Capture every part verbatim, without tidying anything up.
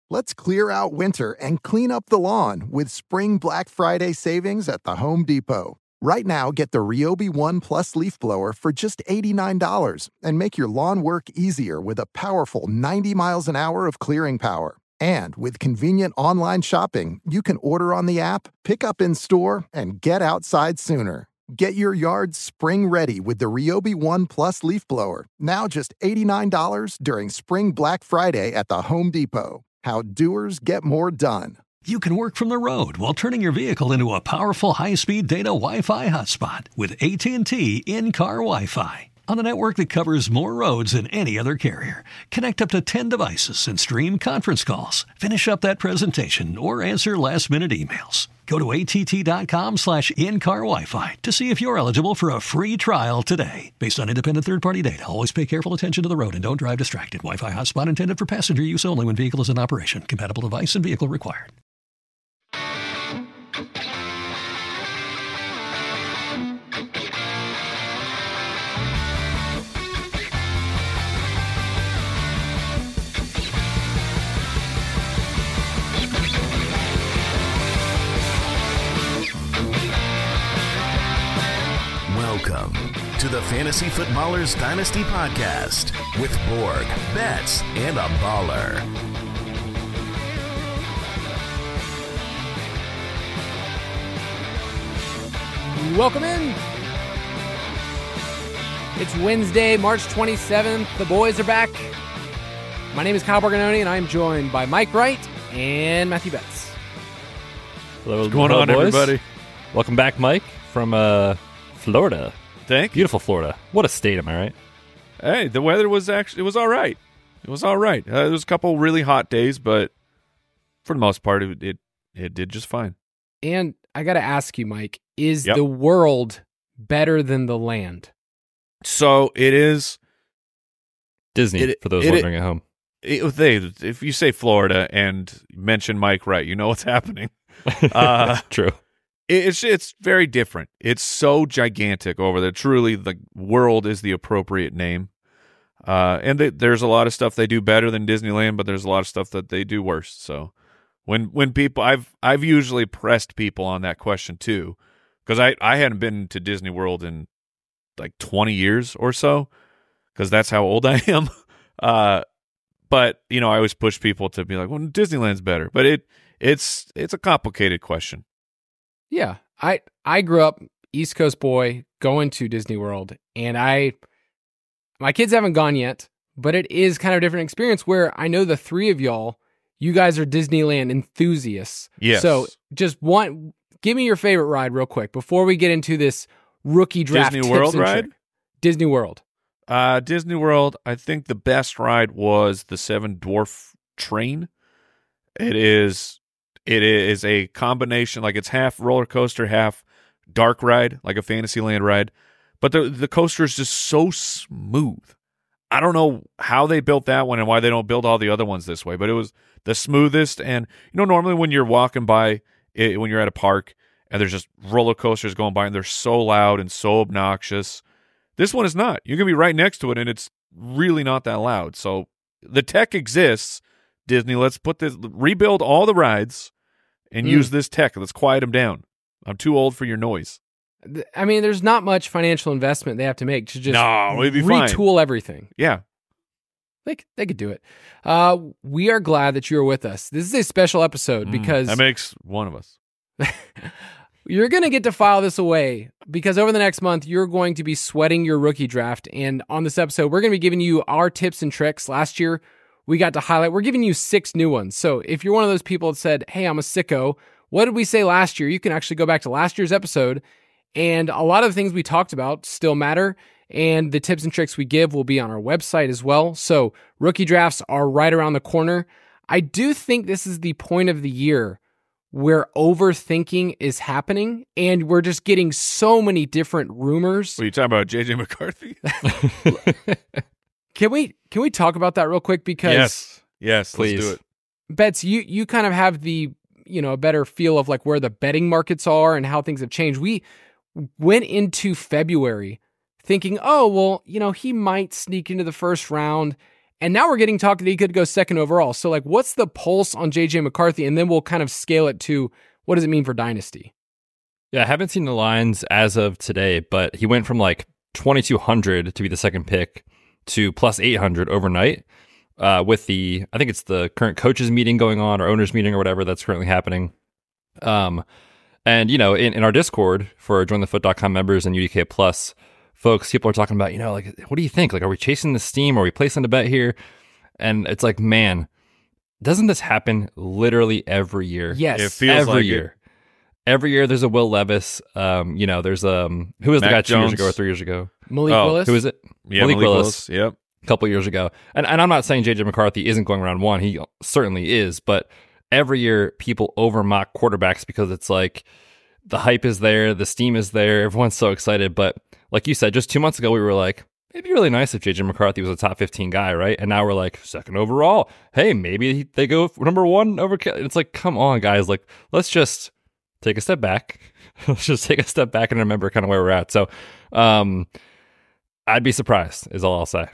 Let's clear out winter and clean up the lawn with Spring Black Friday savings at the Home Depot. Right now, get the Ryobi One Plus leaf blower for just eighty-nine dollars and make your lawn work easier with a powerful ninety miles an hour of clearing power. And with convenient online shopping, you can order on the app, pick up in store, and get outside sooner. Get your yard spring ready with the Ryobi One Plus leaf blower, now just eighty-nine dollars during Spring Black Friday at the Home Depot. How doers get more done. You can work from the road while turning your vehicle into a powerful high-speed data Wi-Fi hotspot with A T and T in-car Wi-Fi. On a network that covers more roads than any other carrier. Connect up to ten devices and stream conference calls. Finish up that presentation or answer last-minute emails. Go to att.com slash in-car Wi-Fi to see if you're eligible for a free trial today. Based on independent third-party data, always pay careful attention to the road and don't drive distracted. Wi-Fi hotspot intended for passenger use only when vehicle is in operation. Compatible device and vehicle required. Welcome to the Fantasy Footballers Dynasty Podcast with Borg, Betts, and a Baller. Welcome in. It's Wednesday, March twenty-seventh. The boys are back. My name is Kyle Borgononi, and I'm joined by Mike Wright and Matthew Betts. Hello, What's going hello, on, boys. everybody? Welcome back, Mike, from uh, Florida. Thank you. Beautiful Florida. What a state, am I right? Hey, the weather was actually, it was all right. It was all right. Uh, there was a couple really hot days, but for the most part, it it, it did just fine. And I got to ask you, Mike, is Yep. the world better than the land? So it is, Disney, It- for those it- wondering at home. it, they, if you say Florida and mention Mike Wright, you know what's happening. Uh, True. It's it's very different. It's so gigantic over there. Truly, the world is the appropriate name. Uh, and they, there's a lot of stuff they do better than Disneyland, but there's a lot of stuff that they do worse. So when when people, I've I've usually pressed people on that question too, because I I hadn't been to Disney World in like twenty years or so, because that's how old I am. Uh, but you know, I always push people to be like, well, Disneyland's better, but it it's it's a complicated question. Yeah, I I grew up East Coast boy going to Disney World, and I my kids haven't gone yet, but it is kind of a different experience where I know the three of y'all, you guys are Disneyland enthusiasts. Yes. So just one, give me your favorite ride real quick before we get into this rookie draft. Disney tips World and ride? trick. Disney World. Uh, Disney World, I think the best ride was the Seven Dwarf Train. It is it is a combination, like it's half roller coaster, half dark ride, like a Fantasyland ride. But the the coaster is just so smooth. I don't know how they built that one and why they don't build all the other ones this way, but it was the smoothest. And you know, normally when you're walking by, it, when you're at a park and there's just roller coasters going by and they're so loud and so obnoxious, this one is not. You're gonna be right next to it, and it's really not that loud. So the tech exists. Disney, let's put this, rebuild all the rides and Mm. use this tech. Let's quiet them down. I'm too old for your noise. Th- I mean, there's not much financial investment they have to make to just No, it'd be fine. retool everything. Yeah. They, c- they could do it. Uh, we are glad that you are with us. This is a special episode Mm, because that makes one of us. you're going to get to file this away because over the next month, you're going to be sweating your rookie draft. And on this episode, we're going to be giving you our tips and tricks. Last year, we got to highlight, we're giving you six new ones. So if you're one of those people that said, hey, I'm a sicko, what did we say last year? You can actually go back to last year's episode. And a lot of the things we talked about still matter. And the tips and tricks we give will be on our website as well. So rookie drafts are right around the corner. I do think this is the point of the year where overthinking is happening and we're just getting so many different rumors. What are you talking about, J J McCarthy? Can we can we talk about that real quick? Because yes. Yes, Please. let's do it. Betts, you you kind of have the, you know, a better feel of like where the betting markets are and how things have changed. We went into February thinking, oh, well, you know, he might sneak into the first round. And now we're getting talk that he could go second overall. So, like, what's the pulse on J J McCarthy? And then we'll kind of scale it to what does it mean for Dynasty? Yeah, I haven't seen the lines as of today, but he went from like twenty-two hundred to be the second pick to plus eight hundred overnight uh, with the, I think it's the current coaches meeting going on or owners meeting or whatever that's currently happening. Um, and, you know, in, in our Discord for join the foot dot com members and U D K Plus folks, people are talking about, you know, like, what do you think? Like, are we chasing the steam? Are we placing a bet here? And it's like, man, doesn't this happen literally every year? Yes. It feels every like year. It. Every year there's a Will Levis. Um, you know, there's um, who was Mac the guy two Jones. years ago or three years ago? Malik Oh, Willis? Who is it? Yeah, Malik, Malik Willis. Willis. Yep. A couple years ago. And and I'm not saying J J McCarthy isn't going around one. He certainly is. But every year people over mock quarterbacks because it's like the hype is there, the steam is there, everyone's so excited. But like you said, just two months ago we were like, it'd be really nice if J J McCarthy was a top fifteen guy, right? And now we're like, second overall. Hey, maybe they go number one over. It's like, come on, guys. Like, let's just take a step back. Let's just take a step back and remember kind of where we're at. So, um, I'd be surprised, is all I'll say.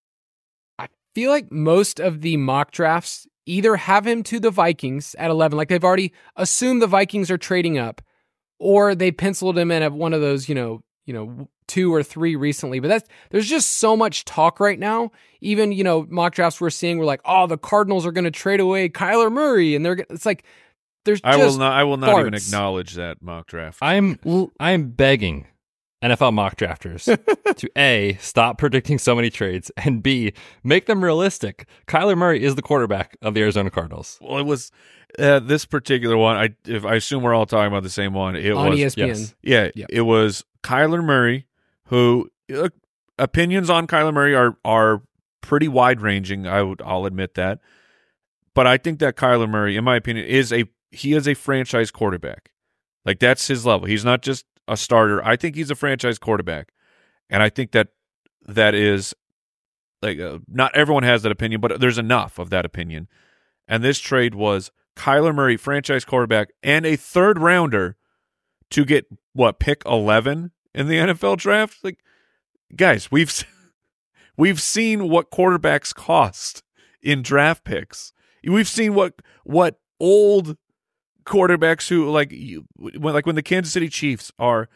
I feel like most of the mock drafts either have him to the Vikings at eleven, like they've already assumed the Vikings are trading up, or they penciled him in at one of those, you know, you know, two or three recently. But that's there's just so much talk right now. Even, you know, mock drafts we're seeing, we're like, oh, the Cardinals are going to trade away Kyler Murray, and they're it's like there's I just will not. I will not farts. even acknowledge that mock draft. I'm I'm begging N F L mock drafters to A, stop predicting so many trades, and B, make them realistic. Kyler Murray is the quarterback of the Arizona Cardinals. Well, it was uh, this particular one. I if I assume we're all talking about the same one. It on was E S P N. yes. yeah. Yep. It was Kyler Murray, who uh, opinions on Kyler Murray are are pretty wide ranging. I would I'll admit that, but I think that Kyler Murray, in my opinion, is a he is a franchise quarterback. Like that's his level. He's not just a starter. I think he's a franchise quarterback, and I think that that is like uh, not everyone has that opinion, but there's enough of that opinion. And this trade was Kyler Murray, franchise quarterback, and a third rounder to get what pick eleven in the N F L draft. Like, guys, we've we've seen what quarterbacks cost in draft picks. We've seen what what old quarterbacks who like when like when the Kansas City Chiefs are,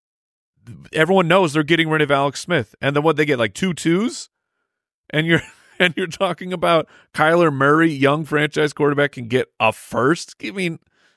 everyone knows they're getting rid of Alex Smith, and then what they get like two twos, and you're and you're talking about Kyler Murray, young franchise quarterback, can get a first. I mean,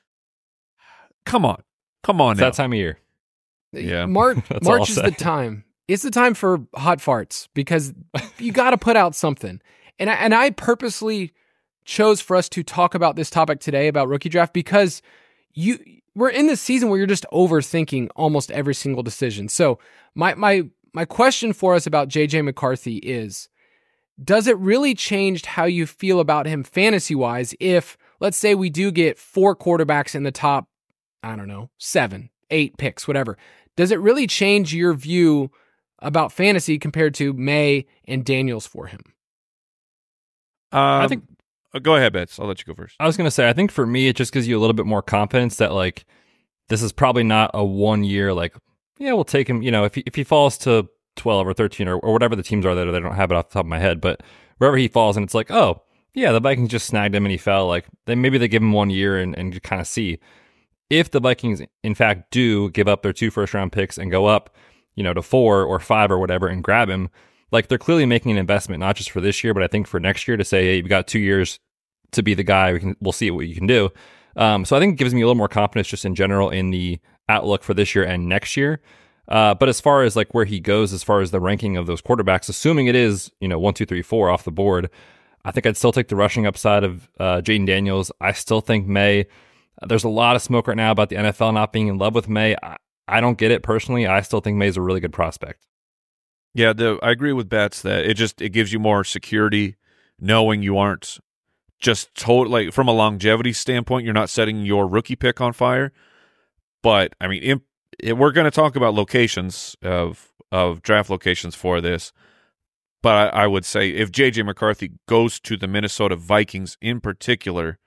come on, come on, It's now. that time of year. Yeah. March That's all I'll March is say. the time. It's the time for hot farts because you got to put out something. And I, and I purposely chose for us to talk about this topic today about rookie draft because you we're in this season where you're just overthinking almost every single decision. So my my my question for us about J J McCarthy is, does it really change how you feel about him fantasy-wise if, let's say, we do get four quarterbacks in the top, I don't know, seven, eight picks, whatever. Does it really change your view about fantasy compared to May and Daniels for him? Um, I think uh, go ahead, Betts. I'll let you go first. I was going to say, I think for me, it just gives you a little bit more confidence that, like, this is probably not a one year, like, yeah, we'll take him. You know, if he, if he falls to twelve or thirteen or, or whatever the teams are that they don't have it off the top of my head, but wherever he falls, and it's like, oh, yeah, the Vikings just snagged him and he fell. Like, then maybe they give him one year and, and kind of see. If the Vikings, in fact, do give up their two first round picks and go up, you know, to four or five or whatever and grab him, like, they're clearly making an investment, not just for this year, but I think for next year to say, hey, we got two years to be the guy. We can, we'll see what you can do. Um, so I think it gives me a little more confidence just in general in the outlook for this year and next year. Uh, but as far as like where he goes, as far as the ranking of those quarterbacks, assuming it is, you know, one, two, three, four off the board, I think I'd still take the rushing upside of uh, Jaden Daniels. I still think May, there's a lot of smoke right now about the N F L not being in love with May. I, I don't get it personally. I still think May's a really good prospect. Yeah, the, I agree with Betts that it just it gives you more security knowing you aren't just total like from a longevity standpoint, you're not setting your rookie pick on fire. But I mean, imp, it, we're going to talk about locations of of draft locations for this. But I, I would say if J J McCarthy goes to the Minnesota Vikings in particular,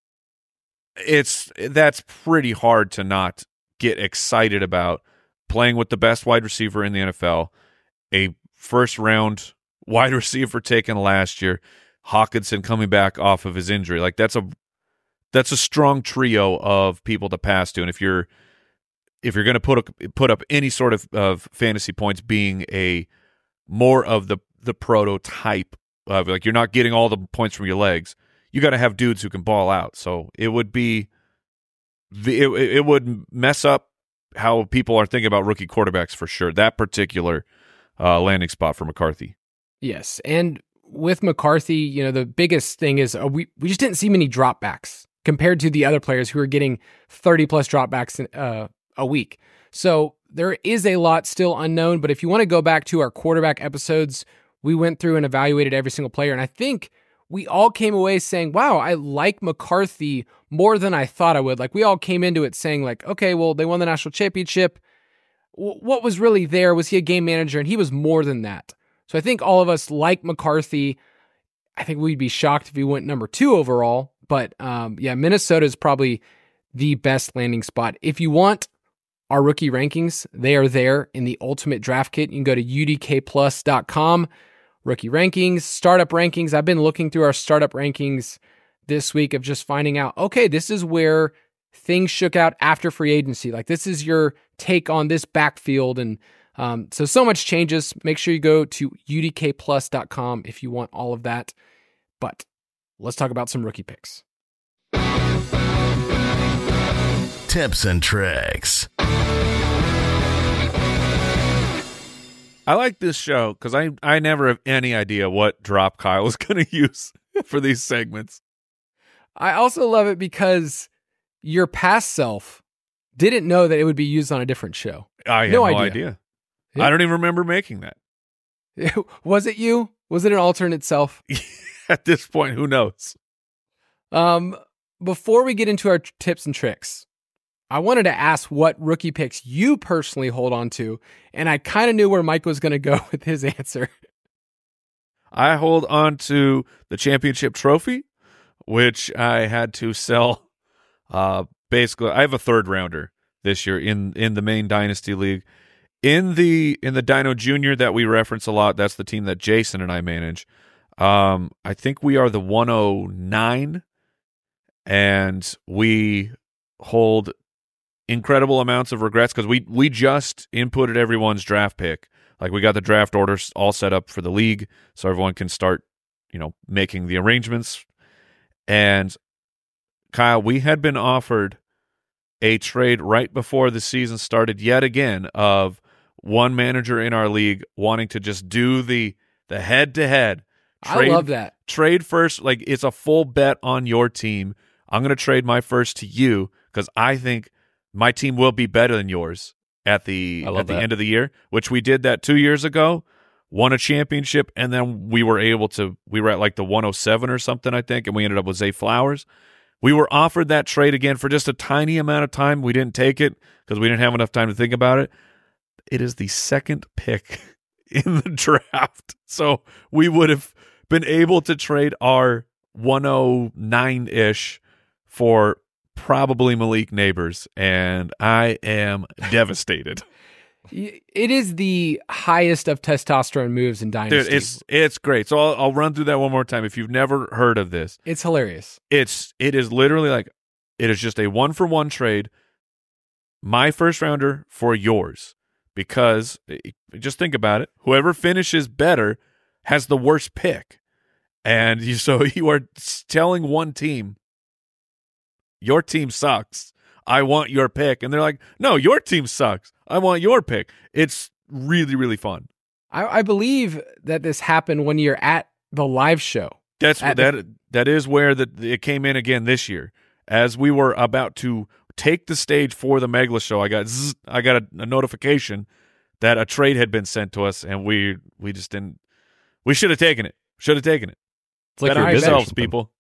it's that's pretty hard to not get excited about playing with the best wide receiver in the N F L, a first round wide receiver taken last year, Hawkinson coming back off of his injury. Like that's a that's a strong trio of people to pass to. And if you're if you're going to put a, put up any sort of, of fantasy points, being a more of the the prototype of like you're not getting all the points from your legs, you got to have dudes who can ball out. So it would be it, it would mess up how people are thinking about rookie quarterbacks for sure. That particular uh, landing spot for McCarthy. Yes, and with McCarthy, you know, the biggest thing is uh, we we just didn't see many dropbacks compared to the other players who are getting thirty plus dropbacks in, uh, a week. So there is a lot still unknown, but if you want to go back to our quarterback episodes, we went through and evaluated every single player, and I think we all came away saying, wow, I like McCarthy more than I thought I would. Like, we all came into it saying, like, okay, well, they won the national championship. W- what was really there? Was he a game manager? And he was more than that. So I think all of us like McCarthy. I think we'd be shocked if he went number two overall. But um, yeah, Minnesota is probably the best landing spot. If you want our rookie rankings, they are there in the Ultimate Draft Kit. You can go to U D K plus dot com. Rookie rankings, startup rankings. I've been looking through our startup rankings this week of just finding out, okay, this is where things shook out after free agency. Like, this is your take on this backfield. And um, so, so much changes. Make sure you go to U D K plus dot com if you want all of that. But let's talk about some rookie picks. Tips and tricks. I like this show because I, I never have any idea what drop Kyle is going to use for these segments. I also love it because your past self didn't know that it would be used on a different show. I had no no, idea. idea. Yeah. I don't even remember making that. Was it you? Was it an alternate self? At this point, who knows? Um, before we get into our tips and tricks, I wanted to ask what rookie picks you personally hold on to, and I kind of knew where Mike was going to go with his answer. I hold on to the championship trophy, which I had to sell. Uh, basically, I have a third rounder this year in, in the main Dynasty League. In the in the Dino Junior that we reference a lot, that's the team that Jason and I manage. Um, I think we are the one oh nine, and we hold incredible amounts of regrets because we we just inputted everyone's draft pick. Like, we got the draft orders all set up for the league so everyone can start, you know, making the arrangements. And Kyle, we had been offered a trade right before the season started yet again of one manager in our league wanting to just do the the head to head. I love that. Trade first, like it's a full bet on your team. I'm going to trade my first to you because I think my team will be better than yours at the at the that. end of the year, which we did that two years ago, won a championship, and then we were able to, we were at like the one oh seven or something, I think, and we ended up with Zay Flowers. We were offered that trade again for just a tiny amount of time. We didn't take it because we didn't have enough time to think about it. It is the second pick in the draft. So we would have been able to trade our one oh nine-ish for probably Malik Neighbors, and I am devastated. It is the highest of testosterone moves in Dynasty. Dude, it's it's great. So I'll, I'll run through that one more time. If you've never heard of this, It's hilarious. it's it is literally like it is just a one for one trade. My first rounder for yours, because just think about it. Whoever finishes better has the worst pick, and you so you are telling one team, your team sucks. I want your pick. And they're like, no, your team sucks. I want your pick. It's really, really fun. I, I believe that this happened when you're at the live show. That's At that. the- that is where the, it came in again this year. As we were about to take the stage for the Megla show, I got zzz, I got a, a notification that a trade had been sent to us, and we we just didn't. We should have taken it. Should have taken it. It's like Bet you're on busy or yourselves, something. people.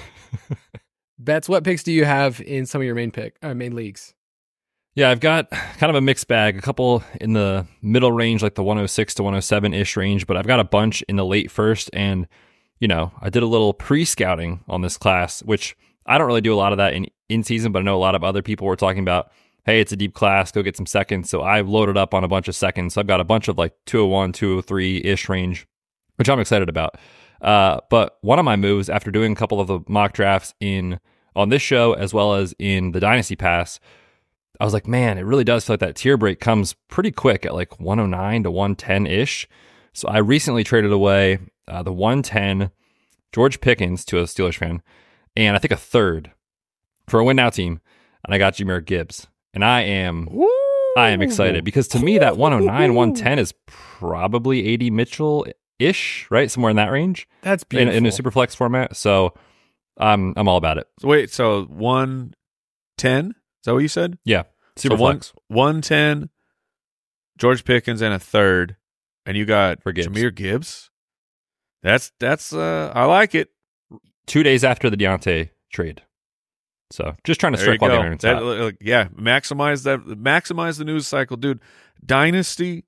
Bets, what picks do you have in some of your main pick, uh, main leagues? Yeah, I've got kind of a mixed bag. A couple in the middle range, like the one oh six to one oh seven ish range, but I've got a bunch in the late first. And, you know, I did a little pre-scouting on this class, which I don't really do a lot of that in, in season, but I know a lot of other people were talking about, hey, it's a deep class, go get some seconds. So I loaded up on a bunch of seconds. So I've got a bunch of like two oh one, two oh three ish range which I'm excited about. Uh, but one of my moves after doing a couple of the mock drafts in on this show as well as in the Dynasty Pass, I was like, man, it really does feel like that tier break comes pretty quick at like one oh nine to one ten ish. So I recently traded away uh, the one ten George Pickens to a Steelers fan, and I think a third for a win now team, and I got Jahmyr Gibbs, and I am Ooh. I am excited because to me that one oh nine one ten is probably A D Mitchell ish, right, somewhere in that range. That's beautiful in, in a super flex format. So I'm I'm all about it. So wait, so one ten? Is that what you said? Yeah, super so flex. One one ten, George Pickens, and a third, and you got For Gibbs. Jahmyr Gibbs. That's that's uh, I like it. Two days after the Deontay trade. So just trying to There you strike while the go. iron's That, hot. uh, yeah, maximize that. Maximize the news cycle, dude. Dynasty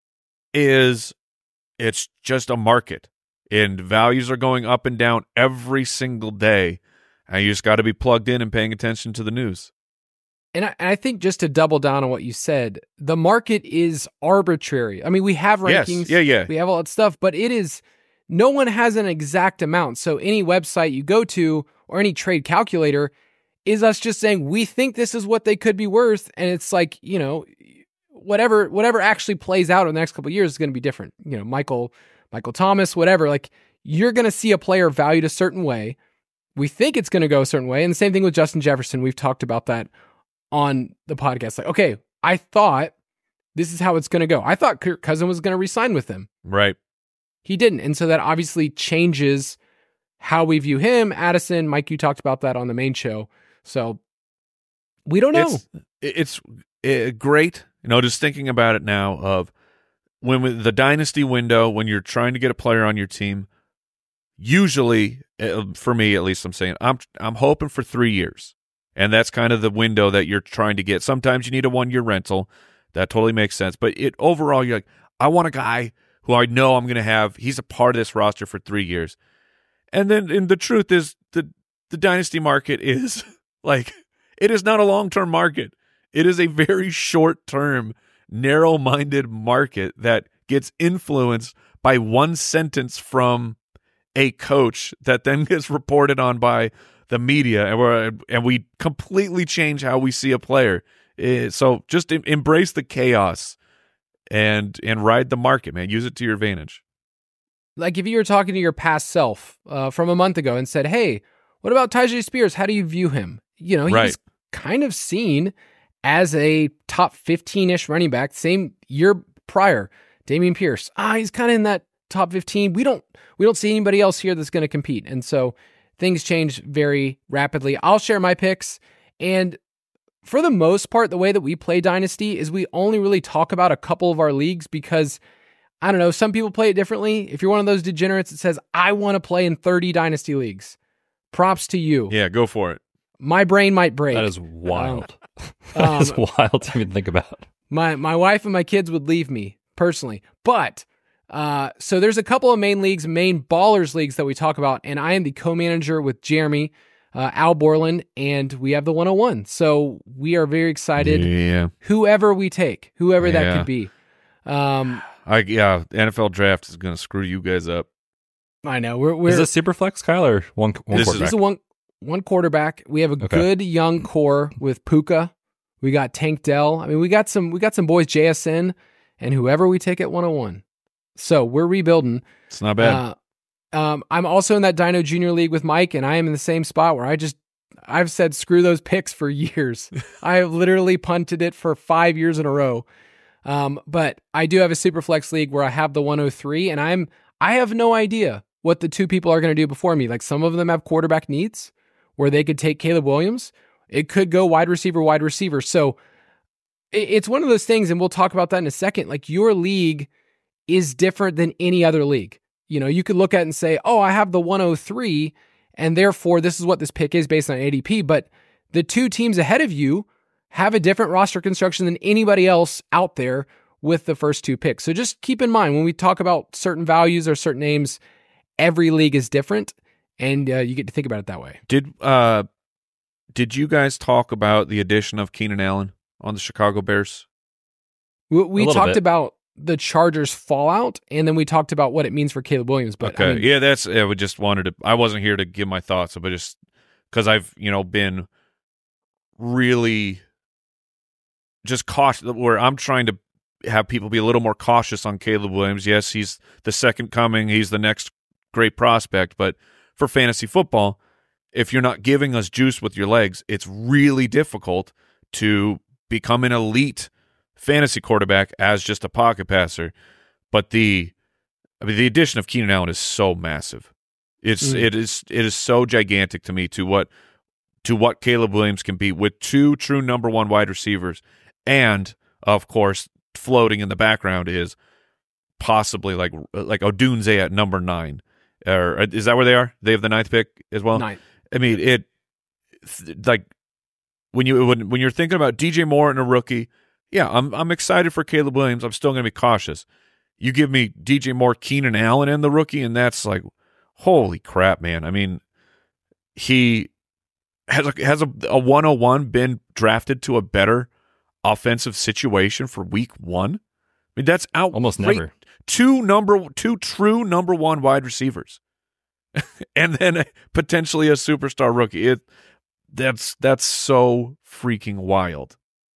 is it's just a market, and values are going up and down every single day, and you just got to be plugged in and paying attention to the news. And I, and I think just to double down on what you said, the market is arbitrary. I mean, we have Yes. rankings, Yeah, yeah. we have all that stuff, but it is, no one has an exact amount. So any website you go to or any trade calculator is us just saying, we think this is what they could be worth. And it's like, you know, whatever, whatever actually plays out in the next couple of years is going to be different. You know, Michael, Michael Thomas, whatever, like you're going to see a player valued a certain way. We think it's going to go a certain way. And the same thing with Justin Jefferson. We've talked about that on the podcast. Like, okay, I thought this is how it's going to go. I thought Kirk Cousins was going to re-sign with them. Right. He didn't. And so that obviously changes how we view him. Addison, Mike, you talked about that on the main show. So we don't know. It's, it's uh, great. You know, just thinking about it now of when we, the dynasty window, when you're trying to get a player on your team, usually, uh, for me at least, I'm saying, I'm I'm hoping for three years. And that's kind of the window that you're trying to get. Sometimes you need a one-year rental. That totally makes sense. But it overall, you're like, I want a guy who I know I'm going to have. He's a part of this roster for three years. And then and the truth is the, the dynasty market is like, it is not a long-term market. It is a very short-term, narrow-minded market that gets influenced by one sentence from a coach that then gets reported on by the media, and we're and we completely change how we see a player. Uh, so just em- embrace the chaos and and ride the market, man. Use it to your advantage. Like if you were talking to your past self uh, from a month ago and said, hey, what about Tyjae Spears? How do you view him? You know, he's Right. kind of seen as a top fifteen-ish running back, same year prior. Dameon Pierce, ah, he's kind of in that top fifteen. We don't we don't see anybody else here that's going to compete. And so things change very rapidly. I'll share my picks. And for the most part, the way that we play Dynasty is we only really talk about a couple of our leagues because, I don't know, some people play it differently. If you're one of those degenerates that says, I want to play in thirty Dynasty leagues, props to you. Yeah, go for it. My brain might break. That is wild. Um, that is um, wild to even think about. My my wife and my kids would leave me personally. But uh, so there's a couple of main leagues, main ballers leagues that we talk about, and I am the co-manager with Jeremy, uh, Al Borland, and we have the one oh one. So we are very excited. Yeah, Whoever we take, whoever Yeah. that could be. Um, I yeah. The N F L draft is going to screw you guys up. I know we're we're Is this super flex, Kyle, or one, one This is- quarterback? this is one one quarterback. We have a Okay. good young core with Puka. We got Tank Dell. I mean, we got some we got some boys, J S N, and whoever we take at one oh one. So we're rebuilding. It's not bad. Uh, um, I'm also in that Dino Junior League with Mike, and I am in the same spot where I just I've said screw those picks for years. I have literally punted it for five years in a row. Um, but I do have a super flex league where I have the one oh three, and I'm I have no idea what the two people are going to do before me. Like some of them have quarterback needs where they could take Caleb Williams. It could go wide receiver, wide receiver. So it, it's one of those things, and we'll talk about that in a second. Like your league is different than any other league. You know, you could look at it and say, oh, I have the one oh three, and therefore this is what this pick is based on A D P. But the two teams ahead of you have a different roster construction than anybody else out there with the first two picks. So just keep in mind when we talk about certain values or certain names, every league is different, and uh, you get to think about it that way. Did uh, did you guys talk about the addition of Keenan Allen on the Chicago Bears? We, we little talked bit. about the Chargers fallout, and then we talked about what it means for Caleb Williams. But okay, I mean, yeah, that's. I would just wanted to. I wasn't here to give my thoughts, but just because I've you know been really just cautious, where I'm trying to have people be a little more cautious on Caleb Williams. Yes, he's the second coming. He's the next great prospect, but for fantasy football, if you're not giving us juice with your legs, it's really difficult to become an elite fantasy quarterback as just a pocket passer. But the I mean the addition of Keenan Allen is so massive. It's mm. it is it is so gigantic to me to what to what Caleb Williams can be with two true number one wide receivers, and of course floating in the background is possibly like like Odunze at number nine. Or is that where they are? They have the ninth pick as well. Nine. I mean it like when you when when you're thinking about D J Moore and a rookie. Yeah, I'm I'm excited for Caleb Williams. I'm still going to be cautious. You give me D J Moore, Keenan Allen, and the rookie, and that's like, holy crap, man. I mean, he has a, has a, a one oh one been drafted to a better offensive situation for week one? I mean, that's out almost never. Two number two true number one wide receivers, and then a, potentially a superstar rookie. It that's that's so freaking wild.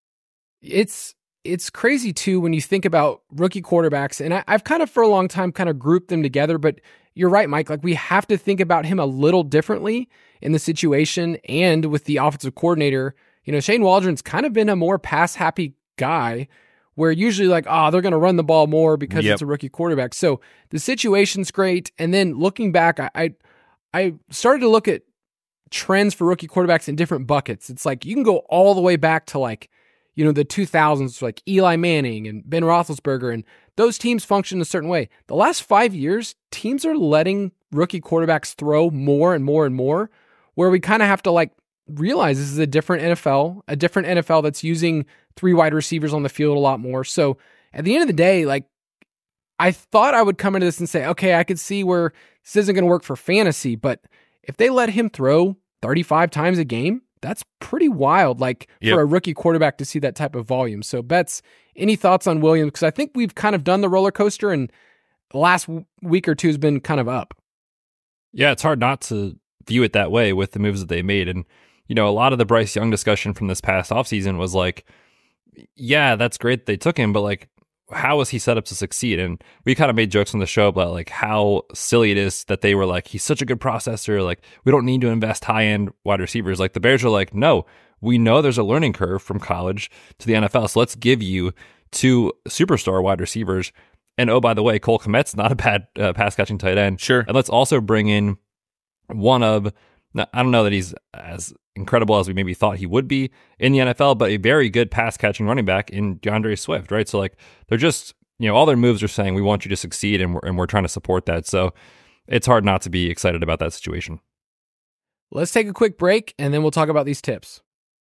It's it's crazy, too, when you think about rookie quarterbacks. And I, I've kind of for a long time kind of grouped them together. But you're right, Mike. Like, we have to think about him a little differently in the situation and with the offensive coordinator. You know, Shane Waldron's kind of been a more pass-happy guy where usually like, oh, they're going to run the ball more because yep. it's a rookie quarterback. So the situation's great. And then looking back, I, I I started to look at trends for rookie quarterbacks in different buckets. It's like you can go all the way back to like, you know, the two thousands, like Eli Manning and Ben Roethlisberger, and those teams function a certain way. The last five years, teams are letting rookie quarterbacks throw more and more and more, where we kind of have to like realize this is a different N F L, a different N F L that's using three wide receivers on the field a lot more. So at the end of the day, like I thought I would come into this and say, okay, I could see where this isn't going to work for fantasy, but if they let him throw thirty-five times a game, that's pretty wild, like yep. for a rookie quarterback to see that type of volume. So, Betts, any thoughts on Williams? Because I think we've kind of done the roller coaster, and the last w- week or two has been kind of up. Yeah, it's hard not to view it that way with the moves that they made. And, you know, a lot of the Bryce Young discussion from this past offseason was like, yeah, that's great they took him, but like, how was he set up to succeed? And we kind of made jokes on the show about like how silly it is that they were like, he's such a good processor. Like, we don't need to invest high end wide receivers. Like the Bears are like, no, we know there's a learning curve from college to the N F L. So let's give you two superstar wide receivers. And oh, by the way, Cole Kmet's not a bad uh, pass catching tight end. Sure. And let's also bring in one of, I don't know that he's as incredible as we maybe thought he would be in the N F L, but a very good pass catching running back in DeAndre Swift, right? So like they're just, you know, all their moves are saying we want you to succeed, and we're, and we're trying to support that. So it's hard not to be excited about that situation. Let's take a quick break, and then we'll talk about these tips.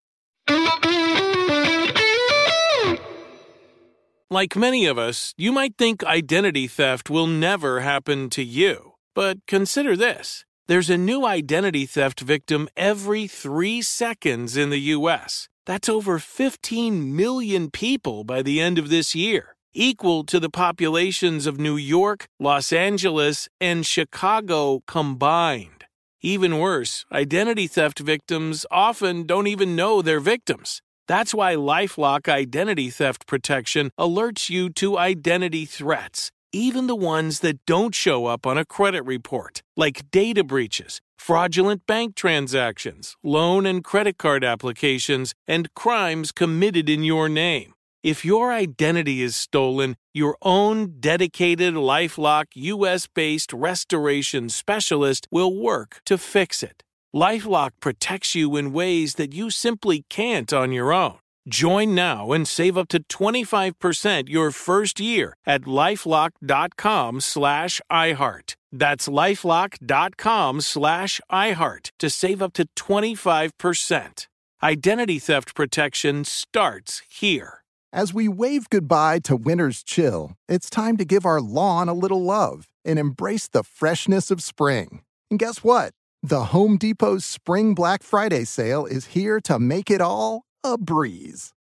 Like many of us, you might think identity theft will never happen to you. But consider this. There's a new identity theft victim every three seconds in the U S. That's over fifteen million people by the end of this year, equal to the populations of New York, Los Angeles, and Chicago combined. Even worse, identity theft victims often don't even know they're victims. That's why LifeLock Identity Theft Protection alerts you to identity threats, even the ones that don't show up on a credit report, like data breaches, fraudulent bank transactions, loan and credit card applications, and crimes committed in your name. If your identity is stolen, your own dedicated LifeLock U S-based restoration specialist will work to fix it. LifeLock protects you in ways that you simply can't on your own. Join now and save up to twenty-five percent your first year at LifeLock.com slash iHeart. That's LifeLock.com slash iHeart to save up to twenty-five percent. Identity theft protection starts here. As we wave goodbye to winter's chill, it's time to give our lawn a little love and embrace the freshness of spring. And guess what? The Home Depot's Spring Black Friday sale is here to make it all a breeze.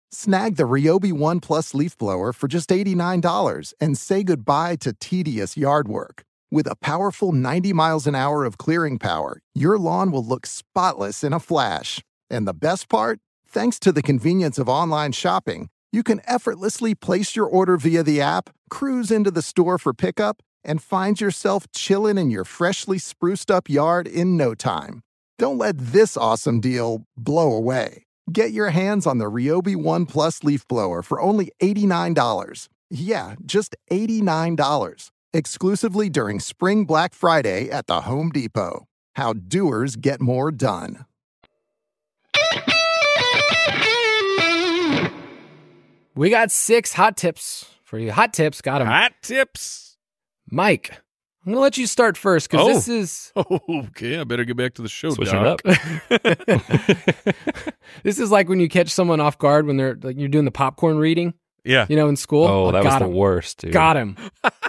Snag the Ryobi One Plus leaf blower for just eighty-nine dollars and say goodbye to tedious yard work. With a powerful ninety miles an hour of clearing power, your lawn will look spotless in a flash. And the best part? Thanks to the convenience of online shopping, you can effortlessly place your order via the app, cruise into the store for pickup, and find yourself chilling in your freshly spruced up yard in no time. Don't let this awesome deal blow away. Get your hands on the Ryobi One Plus leaf blower for only eighty-nine dollars. Yeah, just eighty-nine dollars. Exclusively during Spring Black Friday at the Home Depot. How doers get more done. We got six hot tips for you. Hot tips, got them. Hot tips. Mike, I'm going to let you start first because Oh. this is... Oh, okay. I better get back to the show, Switching Doc. it up. This is like when you catch someone off guard when they're like you're doing the popcorn reading, Yeah. you know, in school. Oh, that was got the him. worst, dude. Got him.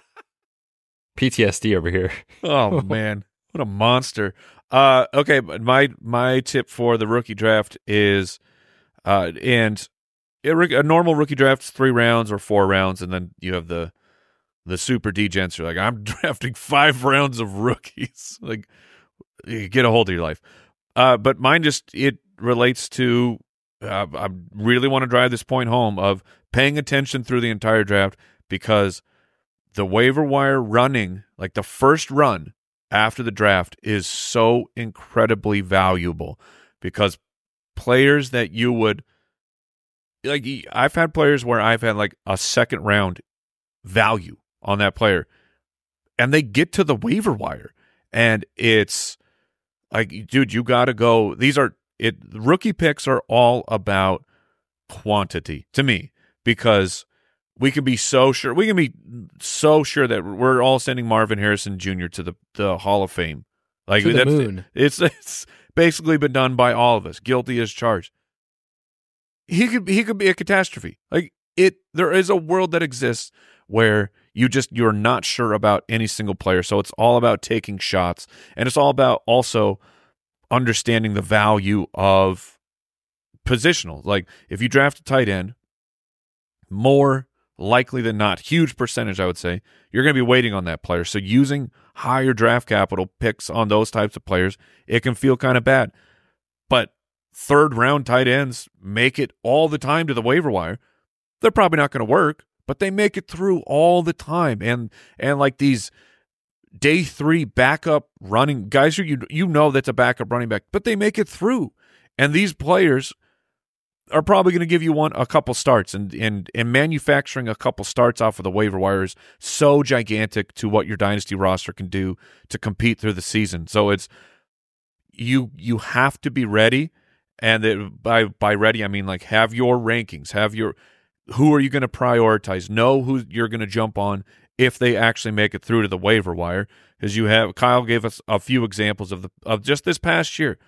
P T S D over here. Oh man, what a monster! Uh, okay, but my my tip for the rookie draft is, uh, and a, rook- a normal rookie draft's three rounds or four rounds, and then you have the the super degents who are like, I'm drafting five rounds of rookies. Like, you get a hold of your life. Uh, but mine just it relates to. Uh, I really want to drive this point home of paying attention through the entire draft because the waiver wire running, like the first run after the draft, is so incredibly valuable because players that you would like, I've had players where I've had like a second round value on that player, and they get to the waiver wire, and it's like, dude, you got to go. These are it. Rookie picks are all about quantity to me because we can be so sure. We can be so sure that we're all sending Marvin Harrison Junior to the, the Hall of Fame. Like To the that's, moon. It's it's basically been done by all of us, guilty as charged. He could he could be a catastrophe. Like it, there is a world that exists where you just you're not sure about any single player. So it's all about taking shots, and it's all about also understanding the value of positional. Like if you draft a tight end, more likely than not, huge percentage, I would say, you're going to be waiting on that player. So using higher draft capital picks on those types of players, it can feel kind of bad. But third round tight ends make it all the time to the waiver wire. They're probably not going to work, but they make it through all the time. And and like these day three backup running guys who you you know that's a backup running back, but they make it through. And these players are probably going to give you one a couple starts, and and and manufacturing a couple starts off of the waiver wire is so gigantic to what your dynasty roster can do to compete through the season. So it's you you have to be ready, and it, by by ready I mean like have your rankings, have your who are you going to prioritize, know who you're going to jump on if they actually make it through to the waiver wire. Because you have Kyle gave us a few examples of the of just this past year.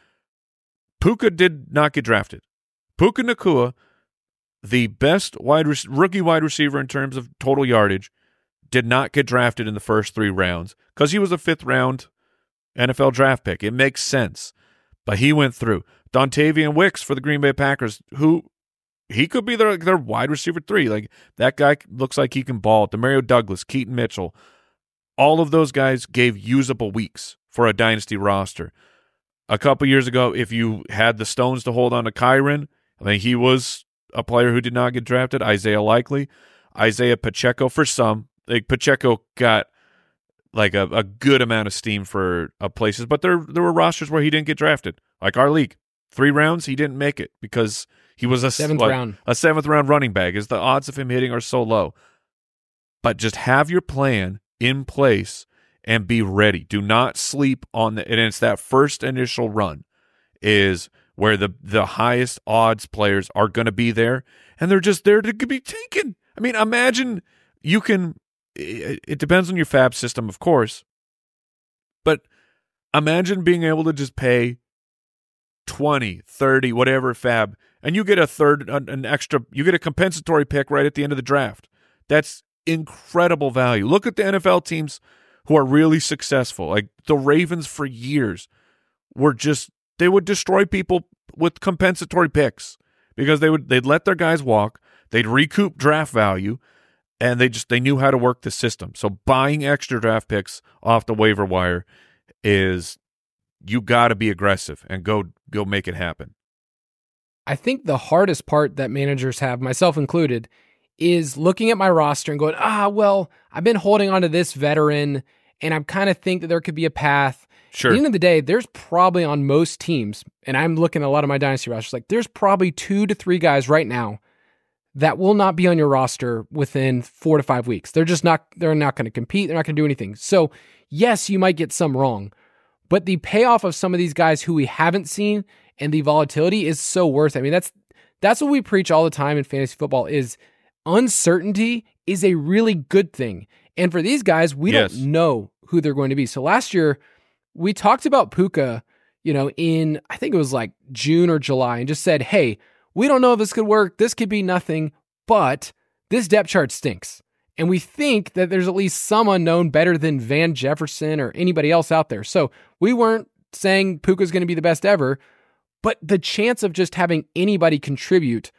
Puka did not get drafted. Puka Nacua, the best wide re- rookie wide receiver in terms of total yardage, did not get drafted in the first three rounds because he was a fifth round N F L draft pick. It makes sense, but he went through. Dontavian Wicks for the Green Bay Packers, who he could be their their wide receiver three. Like that guy looks like he can ball. Demario Douglas, Keaton Mitchell, all of those guys gave usable weeks for a dynasty roster. A couple years ago, if you had the stones to hold on to Kyron, I mean, he was a player who did not get drafted. Isaiah Likely, Isaiah Pacheco for some. Like Pacheco got like a, a good amount of steam for uh, places, but there there were rosters where he didn't get drafted. Like our league, three rounds he didn't make it because he was a Seventh like, round. a seventh round running back. Is the odds of him hitting are so low. But just have your plan in place and be ready. Do not sleep on the. And it's that first initial run is where the the highest odds players are going to be there, and they're just there to be taken. I mean, imagine you can. It, it depends on your fab system, of course, but imagine being able to just pay twenty, thirty, whatever fab, and you get a third, an extra, you get a compensatory pick right at the end of the draft. That's incredible value. Look at the N F L teams who are really successful. Like the Ravens for years were just, they would destroy people with compensatory picks because they would they'd let their guys walk, they'd recoup draft value, and they just they knew how to work the system. So buying extra draft picks off the waiver wire is you got to be aggressive and go go make it happen. I think the hardest part that managers have, myself included, is looking at my roster and going, ah, well, I've been holding on to this veteran, and I kind of think that there could be a path. Sure. At the end of the day, there's probably on most teams, and I'm looking at a lot of my dynasty rosters, like there's probably two to three guys right now that will not be on your roster within four to five weeks. They're just not, they're not going to compete. They're not going to do anything. So yes, you might get some wrong, but the payoff of some of these guys who we haven't seen and the volatility is so worth it. I mean, that's, that's what we preach all the time in fantasy football is uncertainty is a really good thing. And for these guys, we yes. don't know who they're going to be. So last year we talked about Puka, you know, in, I think it was like June or July, and just said, hey, we don't know if this could work. This could be nothing, but this depth chart stinks. And we think that there's at least some unknown better than Van Jefferson or anybody else out there. So we weren't saying Puka's going to be the best ever, but the chance of just having anybody contribute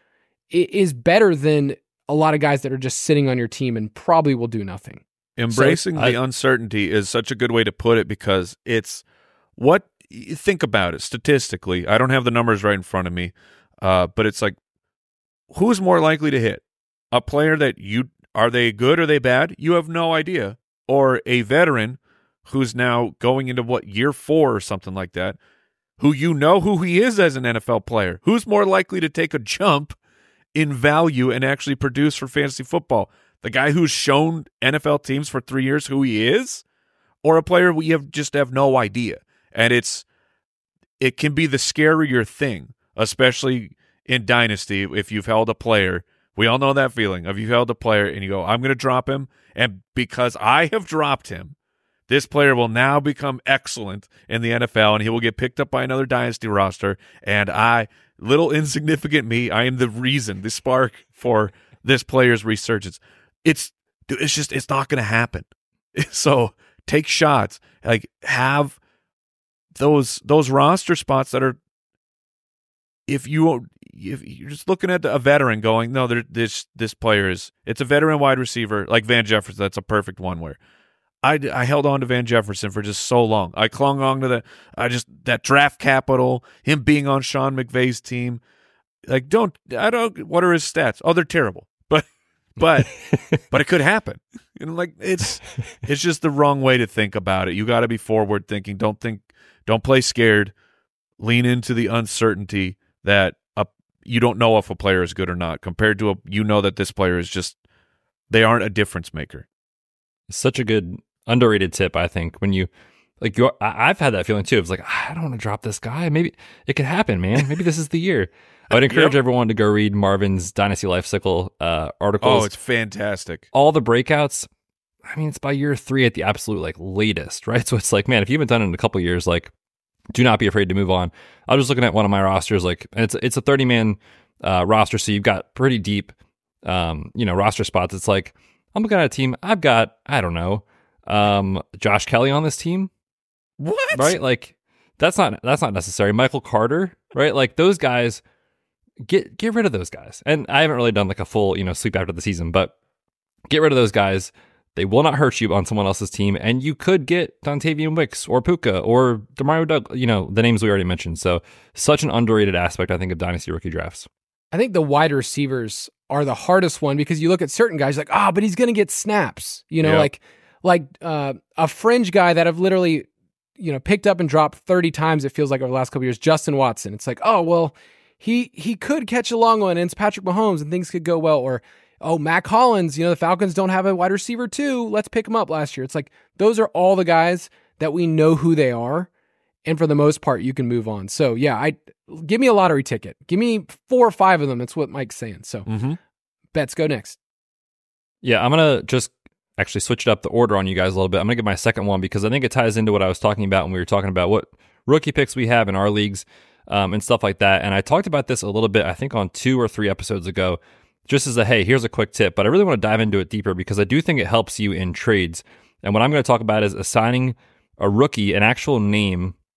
is better than a lot of guys that are just sitting on your team and probably will do nothing. Embracing so, the I, uncertainty is such a good way to put it because it's what you think about it statistically. I don't have the numbers right in front of me, uh, but it's like, who's more likely to hit? A player that you are they good or they bad? You have no idea. Or a veteran who's now going into what, year four or something like that, who you know who he is as an N F L player. Who's more likely to take a jump in value and actually produce for fantasy football? The guy who's shown N F L teams for three years who he is, or a player we have just have no idea? And it's it can be the scarier thing, especially in Dynasty, if you've held a player. We all know that feeling of you've held a player and you go, I'm going to drop him, and because I have dropped him, this player will now become excellent in the N F L, and he will get picked up by another Dynasty roster, and I, little insignificant me, I am the reason, the spark for this player's resurgence. It's it's just it's not going to happen. So take shots, like have those those roster spots that are. If you if you're just looking at a veteran, going, no, this this player is it's a veteran wide receiver like Van Jefferson. That's a perfect one where I, I held on to Van Jefferson for just so long. I clung on to the I just that draft capital, him being on Sean McVay's team. Like don't I don't what are his stats? Oh, they're terrible. But but but it could happen. And like it's it's just the wrong way to think about it. You got to be forward thinking. Don't think don't play scared. Lean into the uncertainty that a, you don't know if a player is good or not compared to a you know that this player is just they aren't a difference maker. Such a good underrated tip, I think, when you like you I've had that feeling too. It's like I don't want to drop this guy. Maybe it could happen, man. Maybe this is the year. I would encourage yep. everyone to go read Marvin's Dynasty Life Cycle uh, articles. Oh, it's fantastic. All the breakouts. I mean, it's by year three at the absolute like latest, right? So it's like, man, if you haven't done it in a couple years, like, do not be afraid to move on. I was just looking at one of my rosters, like, and it's it's a thirty man uh, roster, so you've got pretty deep, um, you know, roster spots. It's like I'm looking at a team. I've got I don't know, um, Josh Kelly on this team. What? Right? Like that's not that's not necessary. Michael Carter, right? Like those guys. Get get rid of those guys. And I haven't really done like a full, you know, sleep after the season, but get rid of those guys. They will not hurt you on someone else's team, and you could get Dontavian Wicks or Puka or Demario Doug, you know, the names we already mentioned. So such an underrated aspect, I think, of Dynasty rookie drafts. I think the wide receivers are the hardest one because you look at certain guys like, ah, oh, but he's going to get snaps. You know, yep. like like uh, a fringe guy that I've literally, you know, picked up and dropped thirty times, it feels like, over the last couple of years, Justin Watson. It's like, oh, well, He he could catch a long one, and it's Patrick Mahomes, and things could go well. Or, oh, Mac Hollins, you know, the Falcons don't have a wide receiver too. Let's pick him up last year. It's like, those are all the guys that we know who they are, and for the most part, you can move on. So, yeah, I give me a lottery ticket. Give me four or five of them. That's what Mike's saying. So, mm-hmm. Bets, go next. Yeah, I'm going to just actually switch it up the order on you guys a little bit. I'm going to get my second one because I think it ties into what I was talking about when we were talking about what rookie picks we have in our leagues. Um, and stuff like that. And I talked about this a little bit, I think on two or three episodes ago, just as a, hey, here's a quick tip, but I really want to dive into it deeper because I do think it helps you in trades. And what I'm going to talk about is assigning a rookie an actual name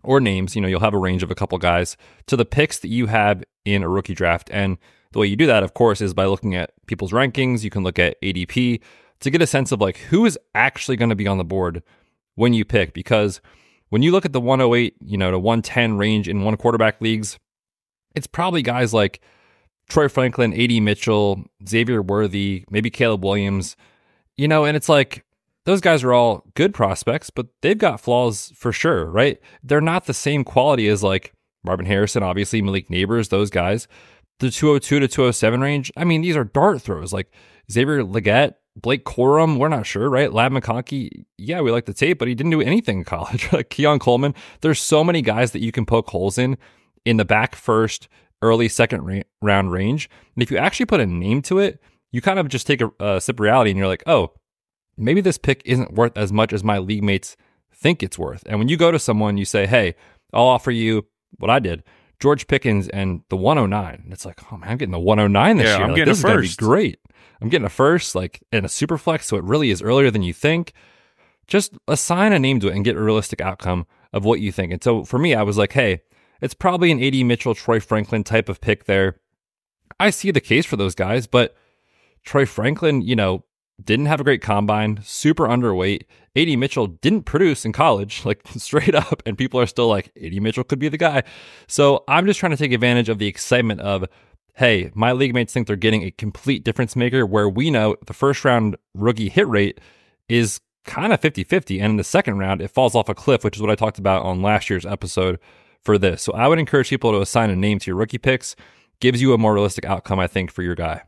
or names, you know, you'll have a range of a couple guys, to the picks that you have in a rookie draft. And the way you do that, of course, is by looking at people's rankings. You can look at A D P to get a sense of like who is actually going to be on the board when you pick. Because when you look at the one oh eight, you know, to one ten range in one quarterback leagues, it's probably guys like Troy Franklin, A D Mitchell, Xavier Worthy, maybe Caleb Williams, you know, and it's like, those guys are all good prospects, but they've got flaws for sure, right? They're not the same quality as like Marvin Harrison, obviously, Malik Neighbors, those guys. The two oh two to two oh seven range, I mean, these are dart throws. Like Xavier Legette, Blake Corum, we're not sure, right? Lab McConkey, yeah, we like the tape, but he didn't do anything in college. Like Keon Coleman, there's so many guys that you can poke holes in, in the back first, early second ra- round range. And if you actually put a name to it, you kind of just take a, a sip of reality and you're like, oh, maybe this pick isn't worth as much as my league mates think it's worth. And when you go to someone, you say, hey, I'll offer you what I did, George Pickens and the one oh nine. And it's like, oh man, I'm getting the one oh nine this yeah, year. I'm like, getting this a is going to first. be great. I'm getting a first, like, and a super flex, so it really is earlier than you think. Just assign a name to it and get a realistic outcome of what you think. And so for me, I was like, hey, it's probably an A D Mitchell, Troy Franklin type of pick there. I see the case for those guys, but Troy Franklin, you know, didn't have a great combine, super underweight. A D Mitchell didn't produce in college, like straight up, and people are still like, A D Mitchell could be the guy. So I'm just trying to take advantage of the excitement of, hey, my league mates think they're getting a complete difference maker, where we know the first round rookie hit rate is kind of fifty-fifty, and in the second round, it falls off a cliff, which is what I talked about on last year's episode for this. So I would encourage people to assign a name to your rookie picks. Gives you a more realistic outcome, I think, for your guy.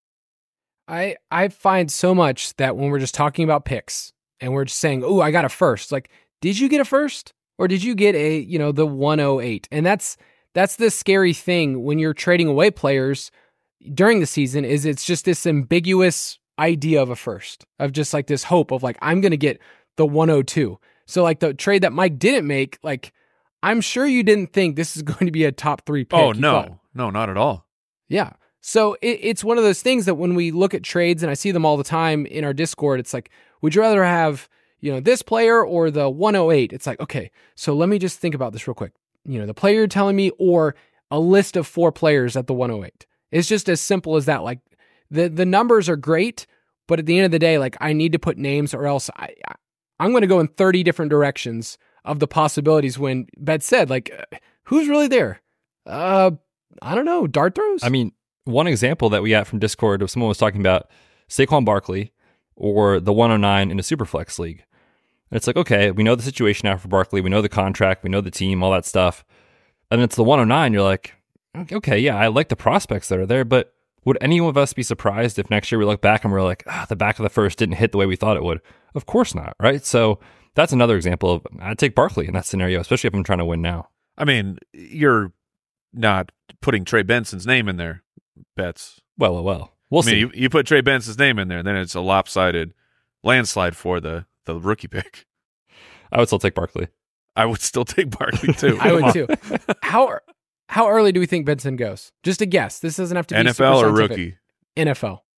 I I find so much that when we're just talking about picks and we're just saying, "Oh, I got a first." Like, did you get a first or did you get a, you know, the one oh eight? And that's that's the scary thing when you're trading away players during the season, is it's just this ambiguous idea of a first, of just like this hope of like, I'm going to get the one oh two. So like the trade that Mike didn't make, like, I'm sure you didn't think this is going to be a top three pick. Oh, You no. thought- No, not at all. Yeah. So it, it's one of those things that when we look at trades, and I see them all the time in our Discord, it's like, would you rather have, you know, this player or the one oh eight? It's like, okay, so let me just think about this real quick. You know, the player you're telling me or a list of four players at the one oh eight. It's just as simple as that. Like the, the numbers are great, but at the end of the day, like I need to put names or else I, I I'm going to go in thirty different directions of the possibilities when Bet said, like, uh, who's really there? Uh, I don't know. Dart throws? I mean, one example that we got from Discord of someone was talking about Saquon Barkley or the one oh nine in a Superflex league. And it's like, okay, we know the situation now for Barkley. We know the contract. We know the team, all that stuff. And it's the one oh nine. You're like, okay, yeah, I like the prospects that are there, but would any of us be surprised if next year we look back and we're like, ah, the back of the first didn't hit the way we thought it would? Of course not, right? So that's another example of, I'd take Barkley in that scenario, especially if I'm trying to win now. I mean, you're not putting Trey Benson's name in there, Bets. Well, well, well. We'll I mean, see. you, you put Trey Benson's name in there, then it's a lopsided landslide for the, the rookie pick. I would still take Barkley. I would still take Barkley, too. I would too. How how early do we think Benson goes? Just a guess. This doesn't have to be N F L super or scientific. rookie? N F L.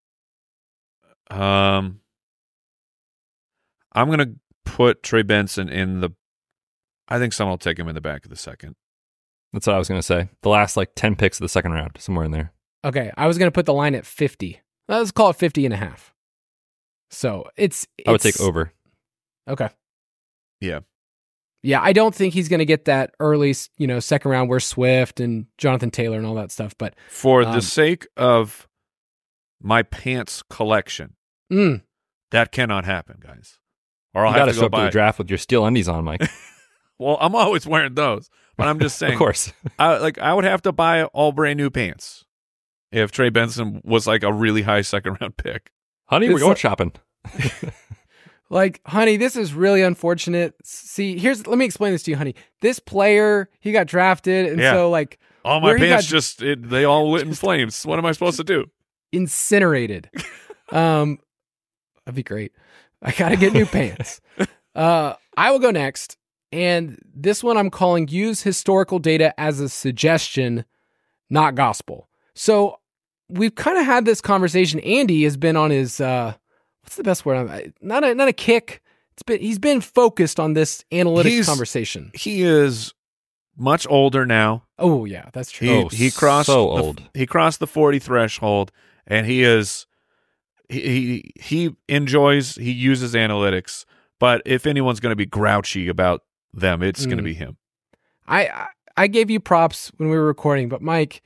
Um, I'm going to put Trey Benson in the – I think someone will take him in the back of the second. That's what I was going to say. The last like ten picks of the second round, somewhere in there. Okay, I was going to put the line at fifty. Let's call it fifty and a half. So it's, it's I would take over. Okay. Yeah. Yeah, I don't think he's going to get that early, you know, second round where Swift and Jonathan Taylor and all that stuff. But For Um, the sake of my pants collection, mm, that cannot happen, guys. Or I'll You got have to to show go up to the buy. draft with your steel undies on, Mike. Well, I'm always wearing those, but I'm just saying. Of course. I, like I would have to buy all brand new pants if Trey Benson was like a really high second round pick. Honey, we're It's going like- shopping. like, honey, this is really unfortunate. See, here's, let me explain this to you, honey. This player, he got drafted. And Yeah. so, like, All my Where he pants got- just it, they all lit in flames. What am I supposed to do? incinerated. um, that'd be great. I got to get new pants. Uh, I will go next. And this one I'm calling use historical data as a suggestion, not gospel. So we've kind of had this conversation. Andy has been on his, uh, what's the best word? Not a, not a kick. It's been, he's been focused on this analytics He's- conversation. He is much older now. Oh yeah, that's true. He Oh, he crossed so the, old. he crossed the forty threshold, and he is he he, he enjoys he uses analytics. But if anyone's going to be grouchy about them, it's going to Mm. be him. I, I I gave you props when we were recording, but Mike,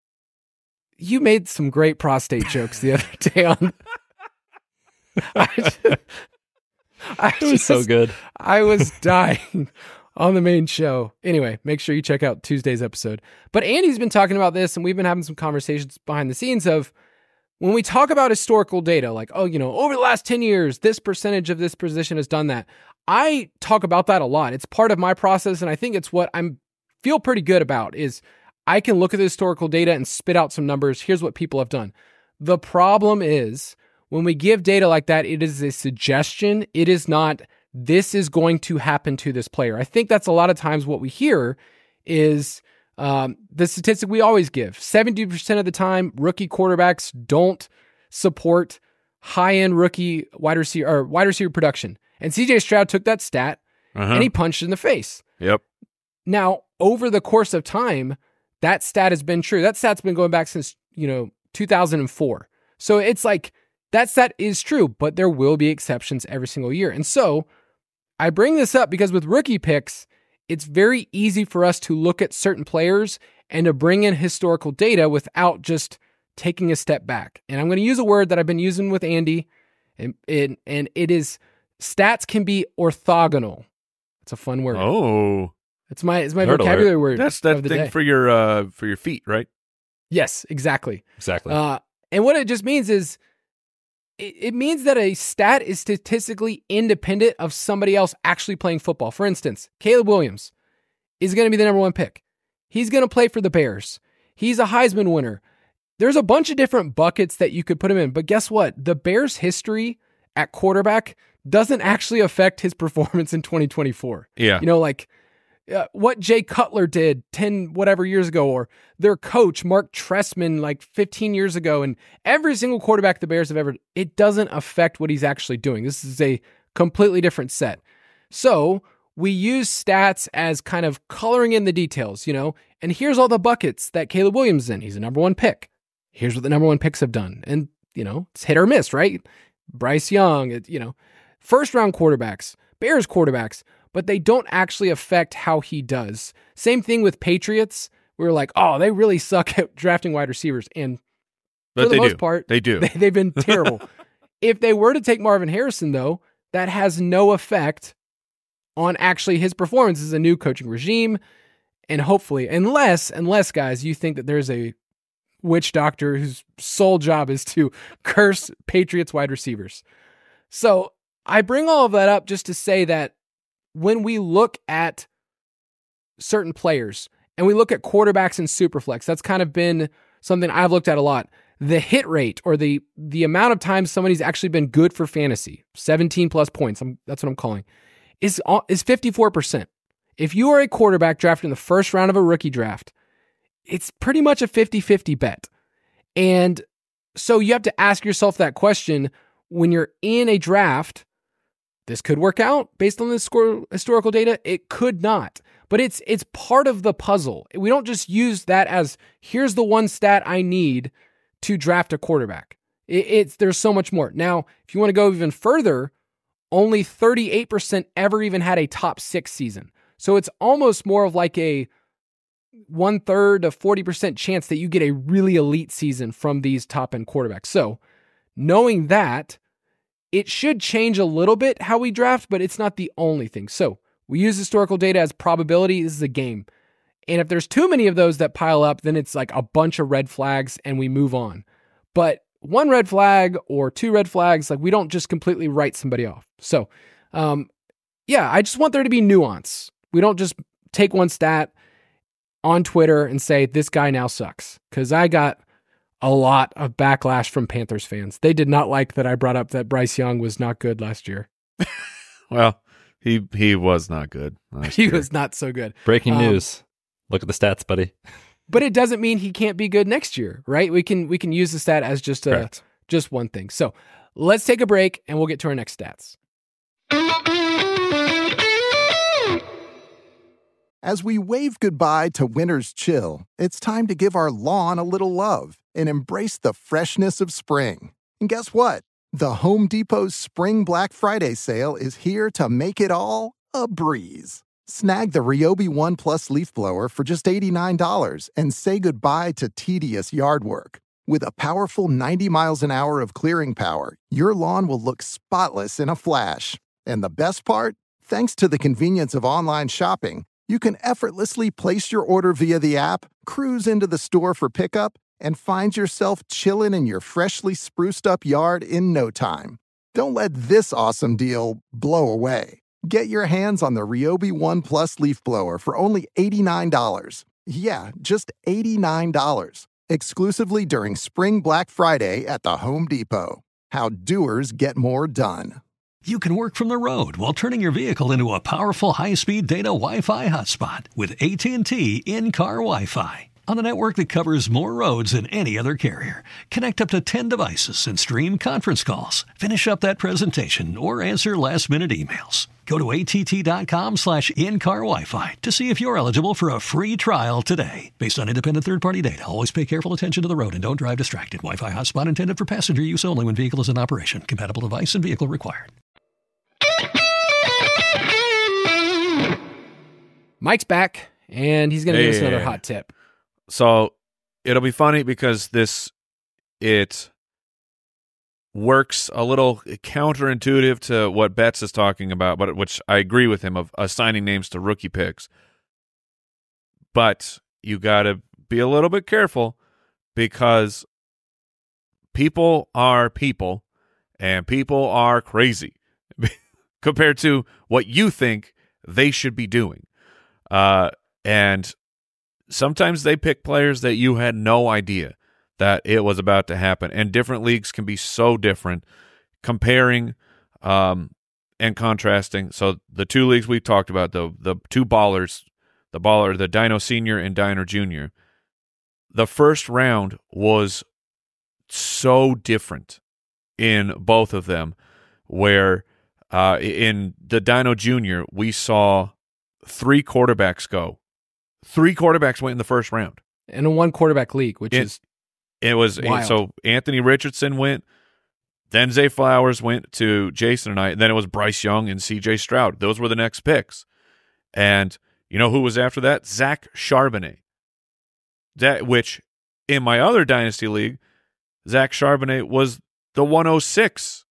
you made some great prostate jokes the other day on. I just, I It was so just- good. I was dying on the main show. Anyway, make sure you check out Tuesday's episode. But Andy's been talking about this, and we've been having some conversations behind the scenes of when we talk about historical data, like, oh, you know, over the last ten years, this percentage of this position has done that. I talk about that a lot. It's part of my process, and I think it's what I'm feel pretty good about is I can look at the historical data and spit out some numbers. Here's what people have done. The problem is when we give data like that, it is a suggestion. It is not, this is going to happen to this player. I think that's a lot of times what we hear is um, the statistic we always give. seventy percent of the time, rookie quarterbacks don't support high-end rookie wide receiver or wide receiver production. And C J Stroud took that stat Uh-huh. and he punched it in the face. Yep. Now, over the course of time, that stat has been true. That stat's been going back since, you know, two thousand four. So it's like that stat is true, but there will be exceptions every single year. And so I bring this up because with rookie picks, it's very easy for us to look at certain players and to bring in historical data without just taking a step back. And I'm going to use a word that I've been using with Andy, and, and, and it is stats can be orthogonal. It's a fun word. Oh, It's my it's my Nerd alert. vocabulary word. that's that of the thing day. for your uh for your feet, right? Yes, exactly. Exactly. Uh, and what it just means is it, it means that a stat is statistically independent of somebody else actually playing football. For instance, Caleb Williams is going to be the number one pick. He's going to play for the Bears. He's a Heisman winner. There's a bunch of different buckets that you could put him in. But guess what? The Bears' history at quarterback doesn't actually affect his performance in twenty twenty-four. Yeah. You know, like uh, what Jay Cutler did ten whatever years ago, or their coach, Mark Trestman, like fifteen years ago, and every single quarterback the Bears have ever, it doesn't affect what he's actually doing. This is a completely different set. So we use stats as kind of coloring in the details, you know, and here's all the buckets that Caleb Williams is in. He's a number one pick. Here's what the number one picks have done. And, you know, it's hit or miss, right? Bryce Young, it, you know, first round quarterbacks, Bears quarterbacks, but they don't actually affect how he does. Same thing with Patriots. We were like, oh, they really suck at drafting wide receivers. And But for the they most do. part, They do. they, they've been terrible. If they were to take Marvin Harrison, though, that has no effect on actually his performance as a new coaching regime. And hopefully, unless, unless guys, you think that there's a witch doctor whose sole job is to curse Patriots wide receivers. So I bring all of that up just to say that when we look at certain players and we look at quarterbacks in Superflex, that's kind of been something I've looked at a lot. The hit rate, or the the amount of times somebody's actually been good for fantasy, seventeen plus points, I'm, that's what I'm calling, is is fifty-four percent. If you are a quarterback drafted in the first round of a rookie draft, it's pretty much a fifty-fifty bet. And so you have to ask yourself that question when you're in a draft. This could work out based on this score, historical data. It could not, but it's it's part of the puzzle. We don't just use that as, here's the one stat I need to draft a quarterback. It, it's there's so much more. Now, if you want to go even further, only thirty-eight percent ever even had a top six season. So it's almost more of like a one third to forty percent chance that you get a really elite season from these top end quarterbacks. So knowing that, it should change a little bit how we draft, but it's not the only thing. So we use historical data as probability. This is a game. And if there's too many of those that pile up, then it's like a bunch of red flags and we move on. But one red flag or two red flags, like we don't just completely write somebody off. So um, yeah, I just want there to be nuance. We don't just take one stat on Twitter and say, this guy now sucks. Because I got a lot of backlash from Panthers fans. They did not like that I brought up that Bryce Young was not good last year. Well, he he was not good. last He year. was not so good. Breaking um, news. Look at the stats, buddy. But it doesn't mean he can't be good next year, right? We can we can use the stat as just a Correct. just one thing. So let's take a break and we'll get to our next stats. As we wave goodbye to winter's chill, it's time to give our lawn a little love and embrace the freshness of spring. And guess what? The Home Depot's Spring Black Friday sale is here to make it all a breeze. Snag the Ryobi One Plus leaf blower for just eighty-nine dollars and say goodbye to tedious yard work. With a powerful ninety miles an hour of clearing power, your lawn will look spotless in a flash. And the best part? Thanks to the convenience of online shopping, you can effortlessly place your order via the app, cruise into the store for pickup, and find yourself chilling in your freshly spruced up yard in no time. Don't let this awesome deal blow away. Get your hands on the Ryobi One Plus leaf blower for only eighty-nine dollars. Yeah, just eighty-nine dollars. Exclusively during Spring Black Friday at the Home Depot. How doers get more done. You can work from the road while turning your vehicle into a powerful high-speed data Wi-Fi hotspot with A T and T in-car Wi-Fi. On a network that covers more roads than any other carrier. Connect up to ten devices and stream conference calls. Finish up that presentation or answer last-minute emails. Go to att.com slash in-car Wi-Fi to see if you're eligible for a free trial today. Based on independent third-party data, always pay careful attention to the road and don't drive distracted. Wi-Fi hotspot intended for passenger use only when vehicle is in operation. Compatible device and vehicle required. Mike's back, and he's going to give us Hey. another hot tip. So it'll be funny because this it works a little counterintuitive to what Betts is talking about, but which I agree with him of assigning names to rookie picks. But you got to be a little bit careful because people are people and people are crazy compared to what you think they should be doing. Uh, and sometimes they pick players that you had no idea that it was about to happen. And different leagues can be so different, comparing um, and contrasting. So the two leagues we talked about, the the two ballers, the baller, the Dino Senior and Dino Junior, the first round was so different in both of them, where uh, in the Dino Junior, we saw three quarterbacks go. Three quarterbacks went in the first round. In a one quarterback league, which It- is It was wild. so Anthony Richardson went, then Zay Flowers went to Jason and I, and then it was Bryce Young and C J Stroud. Those were the next picks. And you know who was after that? Zach Charbonnet. That which in my other dynasty league, Zach Charbonnet was the one oh six.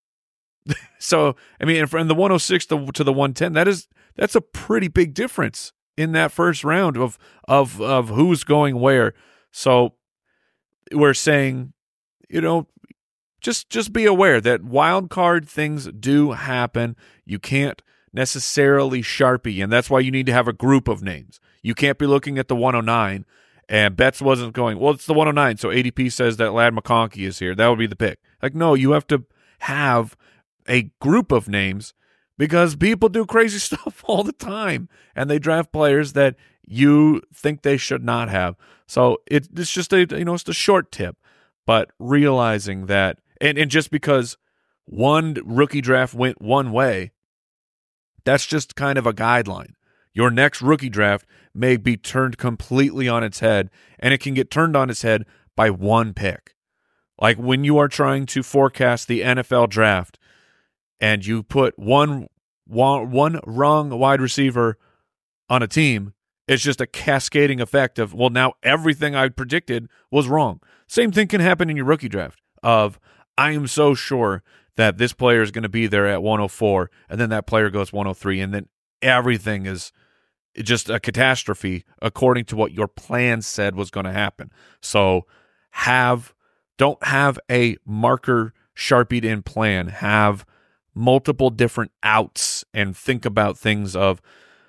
So I mean, from the one oh six to, to the one ten, that is that's a pretty big difference in that first round of of of who's going where. So we're saying, you know, just just be aware that wild card things do happen. You can't necessarily Sharpie, and that's why you need to have a group of names. You can't be looking at the one oh nine, and Betts wasn't going, well, it's the one oh nine, so A D P says that Ladd McConkey is here. That would be the pick. Like, no, you have to have a group of names because people do crazy stuff all the time, and they draft players that you think they should not have. So it, it's just a, you know, it's a short tip, but realizing that, and, and just because one rookie draft went one way, that's just kind of a guideline. Your next rookie draft may be turned completely on its head, and it can get turned on its head by one pick. Like when you are trying to forecast the N F L draft and you put one, one, one wrong wide receiver on a team, it's just a cascading effect of, well, now everything I predicted was wrong. Same thing can happen in your rookie draft of, I am so sure that this player is going to be there at one oh four, and then that player goes one oh three, and then everything is just a catastrophe according to what your plan said was going to happen. So have don't have a marker Sharpied in plan. Have multiple different outs and think about things of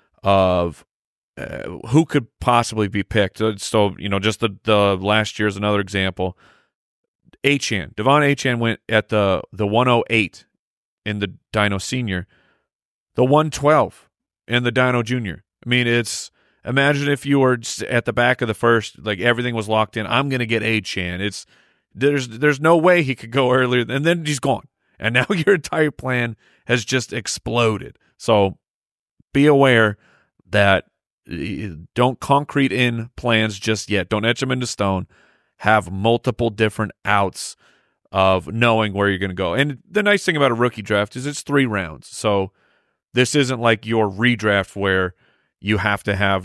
of uh, who could possibly be picked. So, you know, just the, the last year's another example. Achane. Devon Achane went at the, the one oh eight in the Dino Senior, the one twelve in the Dino Junior. I mean, it's, imagine if you were at the back of the first, like everything was locked in. I'm going to get Achane. It's, there's, there's no way he could go earlier, and then he's gone. And now your entire plan has just exploded. So be aware that don't concrete in plans just yet. Don't etch them into stone. Have multiple different outs of knowing where you're going to go. And the nice thing about a rookie draft is it's three rounds. So this isn't like your redraft where you have to have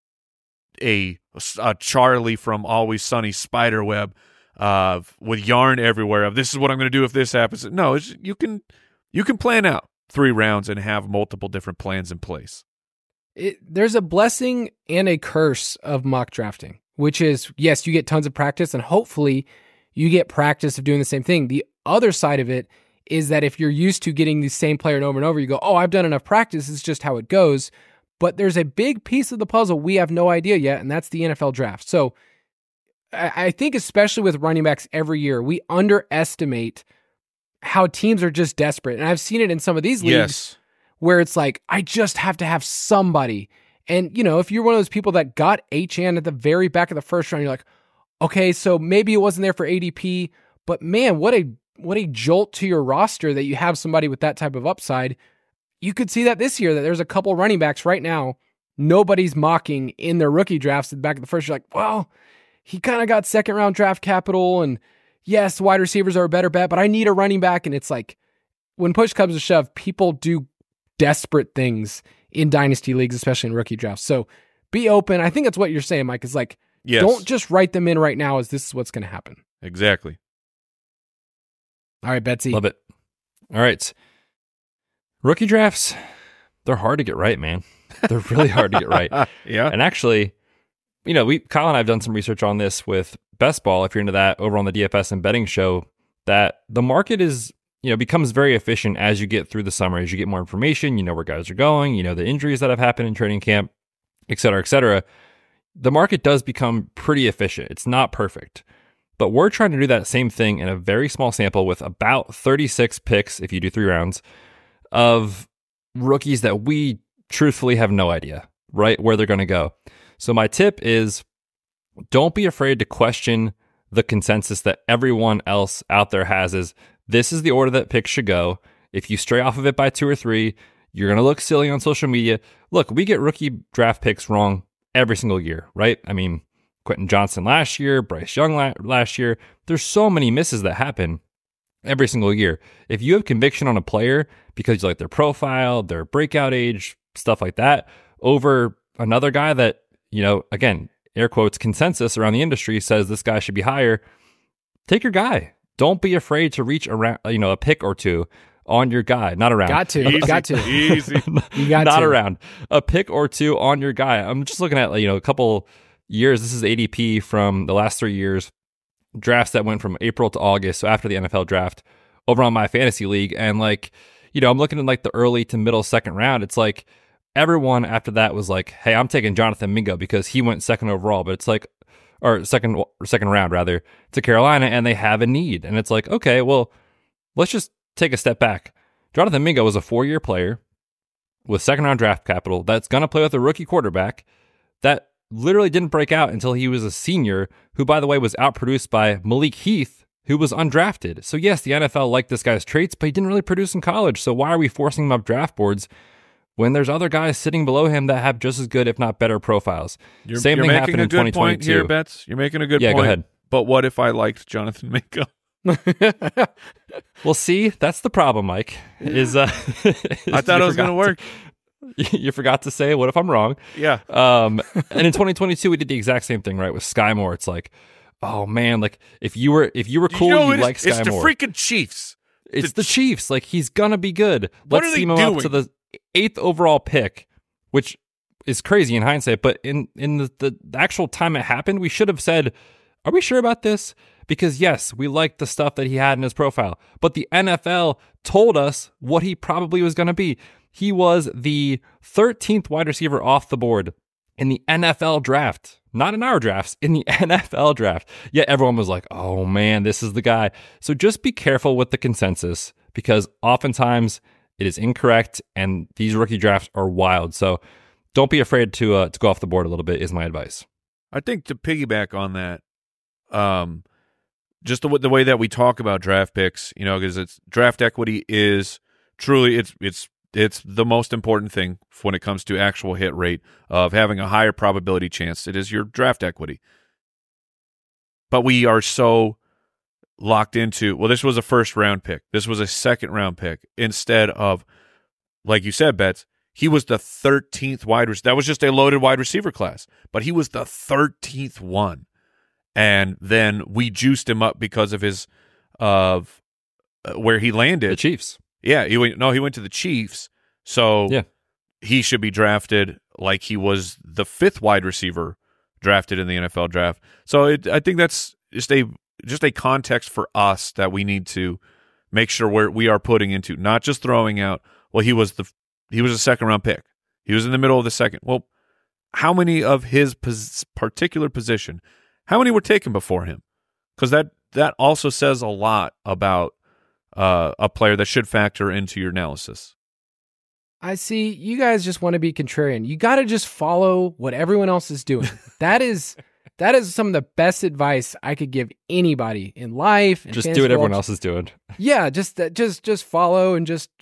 a, a Charlie from Always Sunny spiderweb uh, with yarn everywhere of this is what I'm going to do if this happens. No, it's, you can you can plan out three rounds and have multiple different plans in place. It, there's a blessing and a curse of mock drafting, which is, yes, you get tons of practice and hopefully you get practice of doing the same thing. The other side of it is that if you're used to getting the same player over and over, you go, oh, I've done enough practice. It's just how it goes. But there's a big piece of the puzzle we have no idea yet, and that's the N F L draft. So I, I think especially with running backs every year, we underestimate how teams are just desperate. And I've seen it in some of these leagues. Yes. Where it's like, I just have to have somebody. And, you know, if you're one of those people that got H N at the very back of the first round, you're like, okay, so maybe it wasn't there for A D P, but man, what a what a jolt to your roster that you have somebody with that type of upside. You could see that this year, that there's a couple running backs right now, nobody's mocking in their rookie drafts at the back of the first. You're like, well, he kind of got second round draft capital, and yes, wide receivers are a better bet, but I need a running back. And it's like, when push comes to shove, people do desperate things in dynasty leagues, especially in rookie drafts. So be open. I think that's what you're saying, Mike, is like, yes. Don't just write them in right now as this is what's going to happen. Exactly. All right, Betsy. Love it. All right. Rookie drafts, they're hard to get right, man. They're really hard to get right. Yeah. And actually, you know, we Kyle and I have done some research on this with Best Ball, if you're into that, over on the D F S and betting show, that the market is, you know, becomes very efficient as you get through the summer, as you get more information, you know where guys are going, you know the injuries that have happened in training camp, et cetera, et cetera. The market does become pretty efficient. It's not perfect, but we're trying to do that same thing in a very small sample with about thirty-six picks, if you do three rounds, of rookies that we truthfully have no idea, right, where they're going to go. So my tip is, don't be afraid to question the consensus that everyone else out there has is, this is the order that picks should go. If you stray off of it by two or three, you're going to look silly on social media. Look, we get rookie draft picks wrong every single year, right? I mean, Quentin Johnson last year, Bryce Young la- last year. There's so many misses that happen every single year. If you have conviction on a player because you like their profile, their breakout age, stuff like that, over another guy that, you know, again, air quotes, consensus around the industry says this guy should be higher, take your guy. Don't be afraid to reach around, you know, a pick or two on your guy, not around. Got to, Easy, got to, easy. you got not to. around a pick or two on your guy. I'm just looking at, you know, a couple years. This is A D P from the last three years, drafts that went from April to August, so after the N F L draft, over on my fantasy league, and like, you know, I'm looking at like the early to middle second round. It's like everyone after that was like, hey, I'm taking Jonathan Mingo because he went second overall, but it's like, or second or second round rather, to Carolina, and they have a need. And it's like, okay, well, let's just take a step back. Jonathan Mingo was a four-year player with second-round draft capital that's going to play with a rookie quarterback that literally didn't break out until he was a senior, who, by the way, was outproduced by Malik Heath, who was undrafted. So yes, the N F L liked this guy's traits, but he didn't really produce in college. So why are we forcing him up draft boards when there's other guys sitting below him that have just as good, if not better, profiles? You're, Same you're thing making happened a in good twenty twenty-two. point here, Betts. You're making a good yeah, point. go ahead. But what if I liked Jonathan Mingo? Well, see, that's the problem, Mike. Is uh, I thought it was going to work. You forgot to say, what if I'm wrong? Yeah. Um, and in twenty twenty-two, we did the exact same thing, right? With Sky Moore. It's like, oh man, like if you were if you were cool, you know you'd like Sky It's Moore. the freaking Chiefs. It's the, the Chiefs. Like he's gonna be good. What Let's are they team him doing? up to the eighth overall pick, which is crazy in hindsight. But in in the, the actual time it happened, we should have said, are we sure about this? Because yes, we liked the stuff that he had in his profile, but the N F L told us what he probably was going to be. He was the thirteenth wide receiver off the board in the N F L draft, not in our drafts, in the N F L draft. Yet everyone was like, oh man, this is the guy. So just be careful with the consensus, because oftentimes it is incorrect and these rookie drafts are wild. So don't be afraid to uh, to go off the board a little bit is my advice. I think to piggyback on that, um, just the, the way that we talk about draft picks, you know, because it's draft equity is truly it's it's it's the most important thing when it comes to actual hit rate of having a higher probability chance. It is your draft equity. But we are so locked into, well, this was a first round pick. This was a second round pick instead of, like you said, Betts, he was the thirteenth wide receiver. That was just a loaded wide receiver class, but he was the thirteenth one. And then we juiced him up because of his, of uh, where he landed. The Chiefs. Yeah, he went, no, he went to the Chiefs. So yeah. he should be drafted like he was the fifth wide receiver drafted in the N F L draft. So it, I think that's just a just a context for us that we need to make sure we're, we are putting into, not just throwing out, well, he was the he was a second round pick. He was in the middle of the second. Well, how many of his pos- particular position, how many were taken before him? Because that, that also says a lot about uh, a player that should factor into your analysis. I see you guys just want to be contrarian. You got to just follow what everyone else is doing. That is that is some of the best advice I could give anybody in life. Just do what everyone else is doing. Yeah, just just just follow and just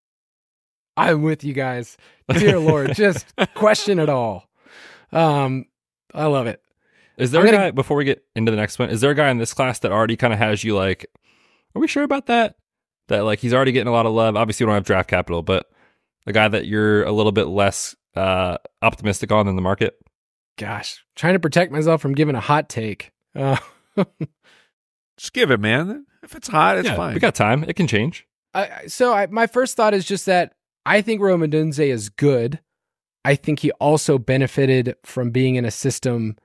I'm with you guys. Dear Lord, just question it all. Um, I love it. Is there I'm a gonna, guy, before we get into the next one, is there a guy in this class that already kind of has you like, are we sure about that? That like he's already getting a lot of love. Obviously, we don't have draft capital, but a guy that you're a little bit less uh, optimistic on than the market? Gosh, trying to protect myself from giving a hot take. Uh, Just give it, man. If it's hot, it's yeah, fine. We got time. It can change. I, so I, my first thought is just that I think Rome Odunze is good. I think he also benefited from being in a system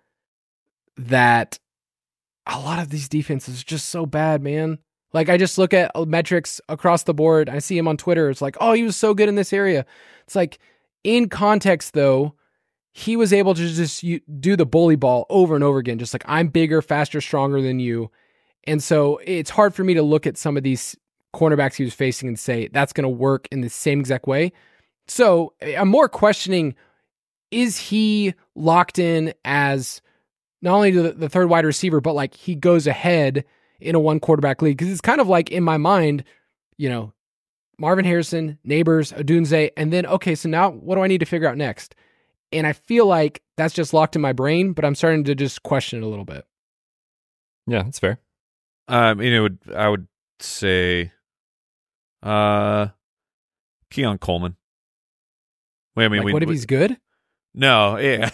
that a lot of these defenses are just so bad, man. Like, I just look at metrics across the board. I see him on Twitter. It's like, oh, he was so good in this area. It's like, in context, though, he was able to just do the bully ball over and over again. Just like, I'm bigger, faster, stronger than you. And so it's hard for me to look at some of these cornerbacks he was facing and say, that's going to work in the same exact way. So I'm more questioning, is he locked in as not only the, the third wide receiver, but like he goes ahead in a one quarterback league? Because it's kind of like in my mind, you know, Marvin Harrison, Neighbors, Odunze, and then, okay, so now what do I need to figure out next? And I feel like that's just locked in my brain, but I'm starting to just question it a little bit. Yeah, that's fair. Um, you know, would I would say, uh, Keon Coleman. Wait, I mean, Like, we, what if we, he's good? No, yeah,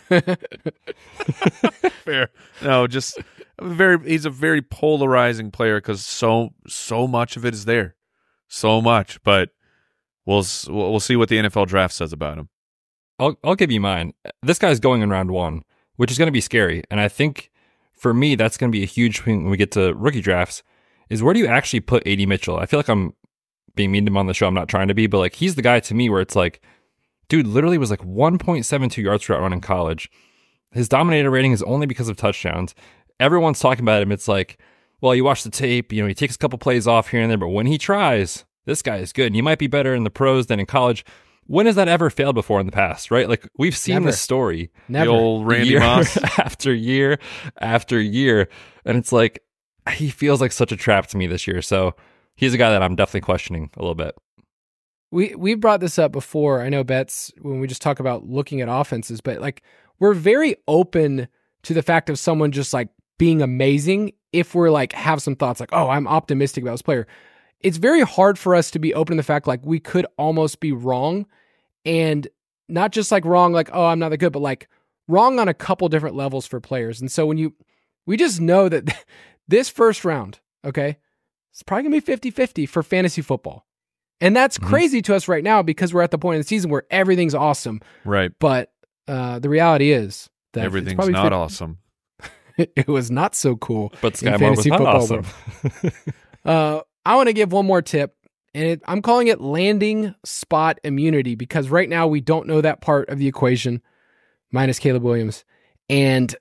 fair. No, just very. He's a very polarizing player because so so much of it is there, so much. But we'll we'll see what the N F L draft says about him. I'll I'll give you mine. This guy's going in round one, which is going to be scary, and I think for me that's going to be a huge thing when we get to rookie drafts. Is where do you actually put A D Mitchell? I feel like I'm being mean to him on the show. I'm not trying to be, but like he's the guy to me where it's like, dude literally was like one point seven two yards per route run in college. His dominator rating is only because of touchdowns. Everyone's talking about him. It's like, well, you watch the tape, you know, he takes a couple plays off here and there, but when he tries, this guy is good. And you might be better in the pros than in college. When has that ever failed before in the past, right? Like we've seen Never. this story. Never. The old Randy year Moss. after year after year. And it's like, he feels like such a trap to me this year. So he's a guy that I'm definitely questioning a little bit. We we brought this up before. I know, Betts, when we just talk about looking at offenses, but like we're very open to the fact of someone just like being amazing if we're like have some thoughts like, oh, I'm optimistic about this player. It's very hard for us to be open to the fact like we could almost be wrong, and not just like wrong like, oh, I'm not that good, but like wrong on a couple different levels for players. And so when you, we just know that this first round, okay, it's probably gonna be fifty-fifty for fantasy football. And that's mm-hmm. crazy to us right now because we're at the point in the season where everything's awesome. Right. But uh, the reality is that everything's it's not fifty awesome. It was not so cool. But Sky Moore was not awesome. uh, I want to give one more tip, and it, I'm calling it landing spot immunity because right now we don't know that part of the equation, minus Caleb Williams. And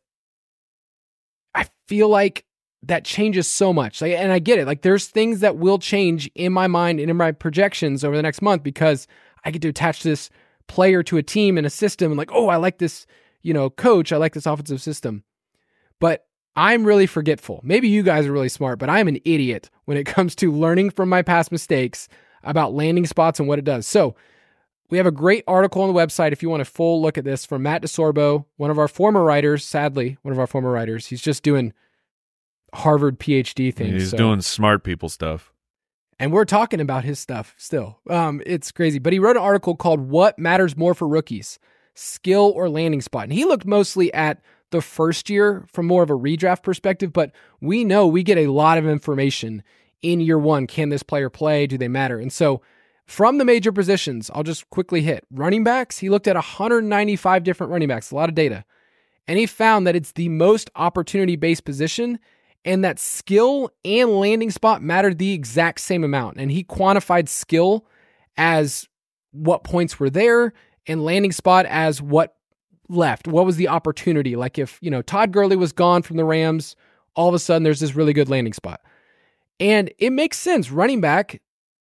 I feel like that changes so much. Like, and I get it. Like there's things that will change in my mind and in my projections over the next month because I get to attach this player to a team and a system and like, oh, I like this, you know, coach. I like this offensive system. But I'm really forgetful. Maybe you guys are really smart, but I'm an idiot when it comes to learning from my past mistakes about landing spots and what it does. So we have a great article on the website if you want a full look at this from Matt DeSorbo, one of our former writers, sadly, one of our former writers. He's just doing Harvard PhD things. He's so. doing smart people stuff. And we're talking about his stuff still. Um, it's crazy. But he wrote an article called What Matters More for Rookies, Skill or Landing Spot? And he looked mostly at the first year from more of a redraft perspective, but we know we get a lot of information in year one. Can this player play? Do they matter? And so from the major positions, I'll just quickly hit. Running backs, he looked at one hundred ninety-five different running backs, a lot of data. And he found that it's the most opportunity-based position and that skill and landing spot mattered the exact same amount. And he quantified skill as what points were there and landing spot as what left. What was the opportunity? Like if, you know, Todd Gurley was gone from the Rams, all of a sudden there's this really good landing spot. And it makes sense. Running back,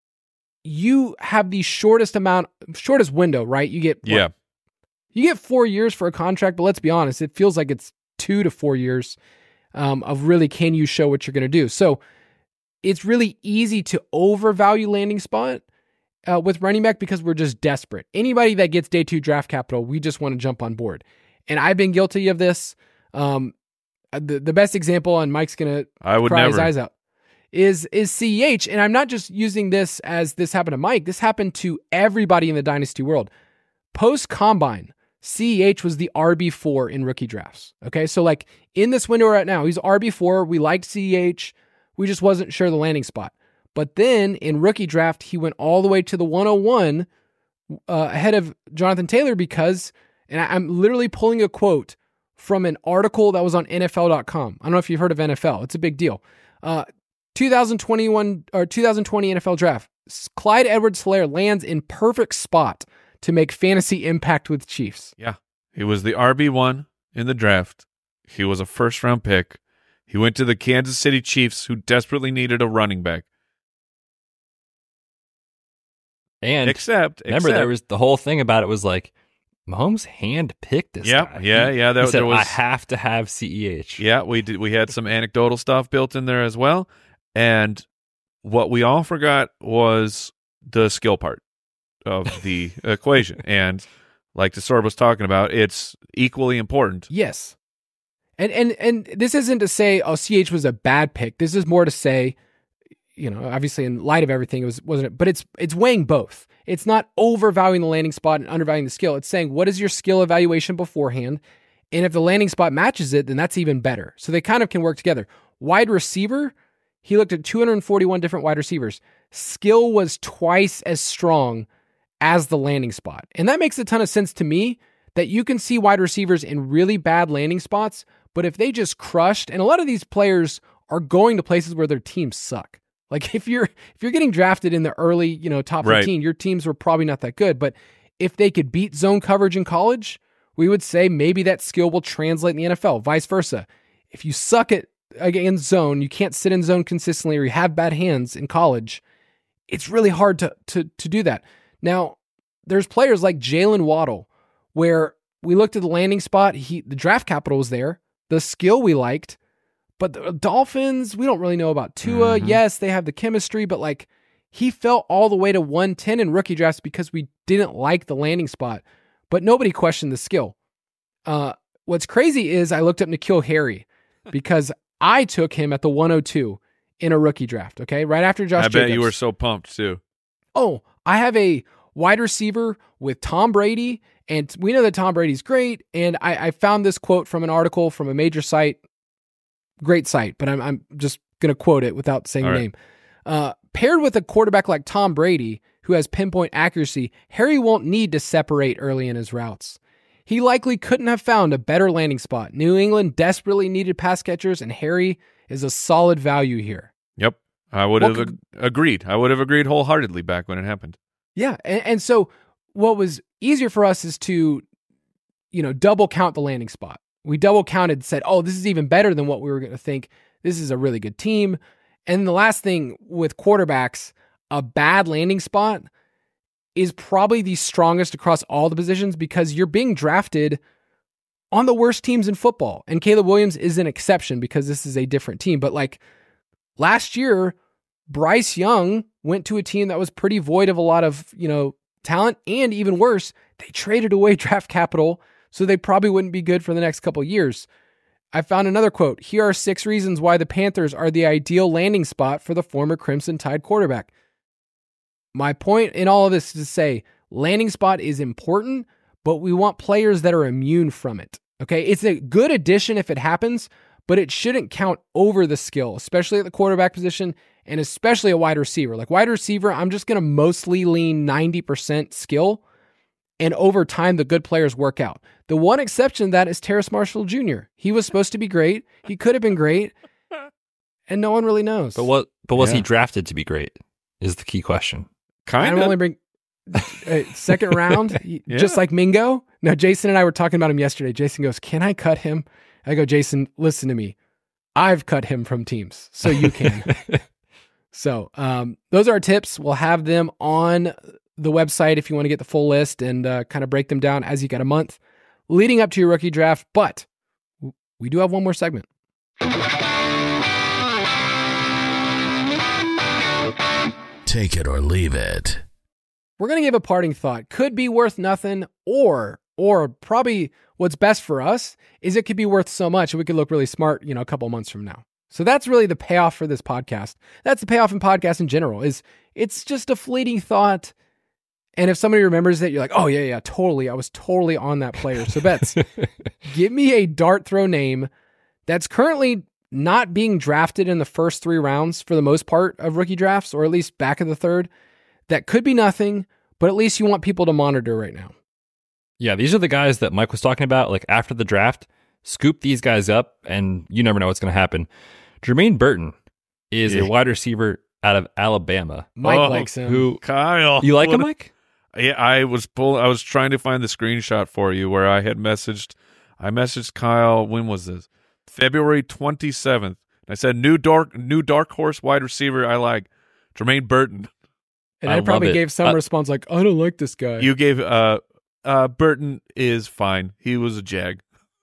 you have the shortest amount, shortest window, right? You get, what? Yeah. You get four years for a contract, but let's be honest, it feels like it's two to four years. Um, of really, can you show what you're going to do? So it's really easy to overvalue landing spot uh, with running back because we're just desperate. Anybody that gets day two draft capital, we just want to jump on board. And I've been guilty of this. Um, the, the best example, and Mike's going to I would cry never. his eyes out, is, is C E H. And I'm not just using this as this happened to Mike. This happened to everybody in the dynasty world. Post-combine, C E H was the R B four in rookie drafts. Okay, so like in this window right now, he's R B four. We liked C E H. We just wasn't sure the landing spot. But then in rookie draft, he went all the way to the one oh one uh, ahead of Jonathan Taylor because, and I, I'm literally pulling a quote from an article that was on N F L dot com. I don't know if you've heard of N F L. It's a big deal. Uh, twenty twenty-one or twenty twenty N F L draft. Clyde Edwards-Helaire lands in perfect spot to make fantasy impact with Chiefs. Yeah. He was the R B one in the draft. He was a first-round pick. He went to the Kansas City Chiefs, who desperately needed a running back. And except, remember, except, there was the whole thing about it was like, Mahomes hand-picked this yep, guy. Yeah, he, yeah. That, he said, there was, I have to have C E H. Yeah, we did. We had some anecdotal stuff built in there as well. And what we all forgot was the skill part of the equation. And like DeSorbo was talking about, it's equally important. Yes. And and and this isn't to say, oh, C H was a bad pick. This is more to say, you know, obviously in light of everything, it was, wasn't it? But it's it's weighing both. It's not overvaluing the landing spot and undervaluing the skill. It's saying, what is your skill evaluation beforehand? And if the landing spot matches it, then that's even better. So they kind of can work together. Wide receiver, he looked at two hundred forty-one different wide receivers. Skill was twice as strong as the landing spot. And that makes a ton of sense to me that you can see wide receivers in really bad landing spots, but if they just crushed, and a lot of these players are going to places where their teams suck. Like if you're if you're getting drafted in the early, you know, top fifteen, right, your teams were probably not that good, but if they could beat zone coverage in college, we would say maybe that skill will translate in the N F L, vice versa. If you suck at against zone, you can't sit in zone consistently, or you have bad hands in college, it's really hard to to to do that. Now, there's players like Jalen Waddle, where we looked at the landing spot, he the draft capital was there, the skill we liked, but the Dolphins, we don't really know about Tua. Mm-hmm. Yes, they have the chemistry, but like he fell all the way to one ten in rookie drafts because we didn't like the landing spot, but nobody questioned the skill. Uh, what's crazy is I looked up N'Keal Harry because I took him at the one oh two in a rookie draft, okay? Right after Josh I Jacobs. bet you were so pumped too. Oh, I have a wide receiver with Tom Brady, and we know that Tom Brady's great, and I, I found this quote from an article from a major site, great site, but I'm, I'm just going to quote it without saying All the right. name. Uh, paired with a quarterback like Tom Brady, who has pinpoint accuracy, Harry won't need to separate early in his routes. He likely couldn't have found a better landing spot. New England desperately needed pass catchers, and Harry is a solid value here. Yep. I would What have could- ag- agreed. I would have agreed wholeheartedly back when it happened. Yeah, and, and so what was easier for us is to, you know, double count the landing spot. We double counted, said, oh, this is even better than what we were going to think. This is a really good team. And the last thing with quarterbacks, a bad landing spot is probably the strongest across all the positions because you're being drafted on the worst teams in football. And Caleb Williams is an exception because this is a different team. But like last year, Bryce Young went to a team that was pretty void of a lot of, you know, talent, and even worse, they traded away draft capital, so they probably wouldn't be good for the next couple years. I found another quote. Here are six reasons why the Panthers are the ideal landing spot for the former Crimson Tide quarterback. My point in all of this is to say, landing spot is important, but we want players that are immune from it. Okay, it's a good addition if it happens, but it shouldn't count over the skill, especially at the quarterback position and especially a wide receiver. Like wide receiver, I'm just going to mostly lean ninety percent skill, and over time, the good players work out. The one exception to that is Terrace Marshall Junior He was supposed to be great. He could have been great, and no one really knows. But what? But was Yeah. he drafted to be great? Is the key question. Kind I'm of. only bring uh, second round, Yeah. just like Mingo. No, Jason and I were talking about him yesterday. Jason goes, "Can I cut him?" I go, "Jason, listen to me. I've cut him from teams, so you can." So um, those are our tips. We'll have them on the website if you want to get the full list and uh, kind of break them down as you get a month leading up to your rookie draft. But we do have one more segment. Take it or leave it. We're going to give a parting thought. Could be worth nothing, or or probably what's best for us is it could be worth so much and we could look really smart, you know, a couple months from now. So that's really the payoff for this podcast. That's the payoff in podcasts in general, is it's just a fleeting thought. And if somebody remembers it, you're like, oh yeah, yeah, totally. I was totally on that player. So Betts, give me a dart throw name that's currently not being drafted in the first three rounds for the most part of rookie drafts, or at least back of the third. That could be nothing, but at least you want people to monitor right now. Yeah, these are the guys that Mike was talking about. Like after the draft, scoop these guys up, and you never know what's going to happen. Jermaine Burton is Yeah. a wide receiver out of Alabama. Mike Oh, likes him. Who Kyle. you like what him, a- Mike? Yeah, I was pull. I was trying to find the screenshot for you where I had messaged. I messaged Kyle. When was this? February twenty seventh. I said new dark, new dark horse wide receiver. I like Jermaine Burton. And I I, love probably it. gave some Uh, response like, I don't like this guy. You gave uh uh Burton is fine. He was a jag.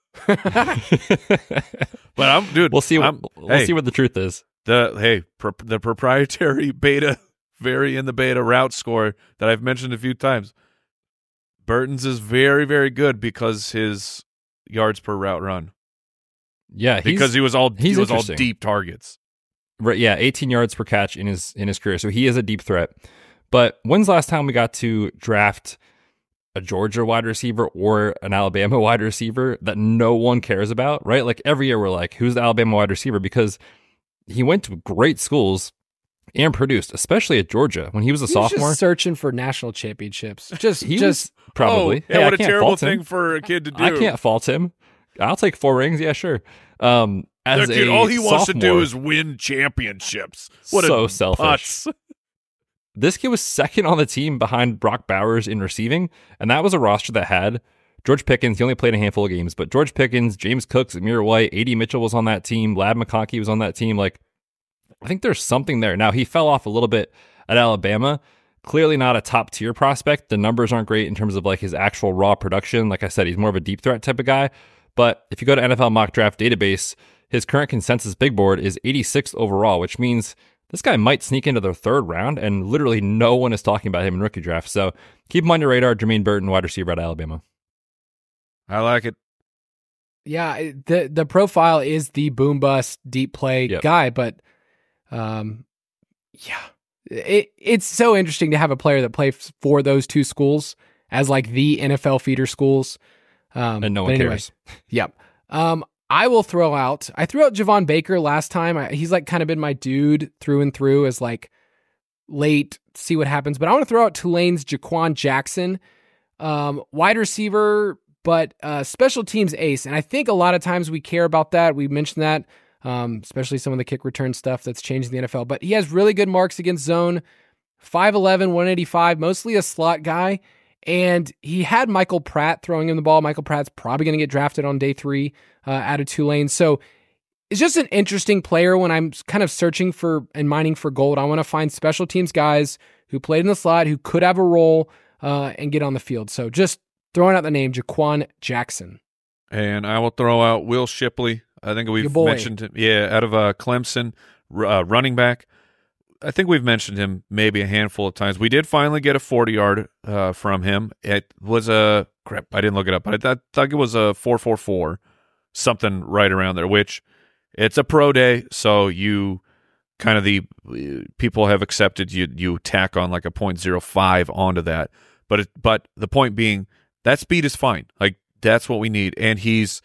But I'm dude. we'll see. What, I'm- we'll hey, see what the truth is. the hey pro, the proprietary beta, very in the beta route score that I've mentioned a few times. Burton's is very very good because his yards per route run. Yeah, he's, Because he was all he's he was all interesting. deep targets. right, yeah, eighteen yards per catch in his in his career. So he is a deep threat. But when's the last time we got to draft a Georgia wide receiver or an Alabama wide receiver that no one cares about, right? Like every year we're like, who's the Alabama wide receiver? Because he went to great schools and produced, especially at Georgia when he was a He's sophomore. just searching for national championships. Just, He just was probably. Oh, Hey, yeah, I what a can't terrible fault him. thing for a kid to do. I can't fault him. I'll take four rings. Yeah, sure. Um, as Look, dude, a all he wants to do sophomore- is win championships. What So a selfish. putz. This kid was second on the team behind Brock Bowers in receiving, and that was a roster that had George Pickens. He only played a handful of games, but George Pickens, James Cook, Zamir White, A D Mitchell was on that team. Lab McConkey was on that team. Like, I think there's something there. Now, he fell off a little bit at Alabama. Clearly not a top tier prospect. The numbers aren't great in terms of like his actual raw production. Like I said, he's more of a deep threat type of guy. But if you go to N F L Mock Draft Database, his current consensus big board is eighty-sixth overall, which means this guy might sneak into the third round, and literally no one is talking about him in rookie draft. So keep him on your radar. Jermaine Burton, wide receiver at Alabama. I like it. yeah. it- the The profile is the boom bust deep play Yep. guy, but um, yeah, it it's so interesting to have a player that plays for those two schools as like the N F L feeder schools. Um, And no but one anyway, cares. Yep. Um, I will throw out. I threw out Javon Baker last time. I, he's like kind of been my dude through and through as like late. See what happens. But I want to throw out Tulane's Jaquan Jackson, um, wide receiver, but uh, special teams ace. And I think a lot of times we care about that. We mentioned that, um, especially some of the kick return stuff that's changed in the N F L. But he has really good marks against zone. five eleven, one eighty-five, mostly a slot guy. And he had Michael Pratt throwing him the ball. Michael Pratt's probably going to get drafted on day three uh, out of Tulane. So it's just an interesting player when I'm kind of searching for and mining for gold. I want to find special teams guys who played in the slot, who could have a role uh, and get on the field. So just throwing out the name Jaquan Jackson. And I will throw out Will Shipley. I think Your we've boy. mentioned him. Yeah, out of uh, Clemson, r- uh, running back. I think we've mentioned him maybe a handful of times. We did finally get a forty-yard uh, from him. It was a crap. I didn't look it up, but I thought, thought it was a four four four, something right around there. Which it's a pro day, so you kind of the people have accepted you. You tack on like a point zero five onto that, but it, but the point being that speed is fine. Like that's what we need, and he's.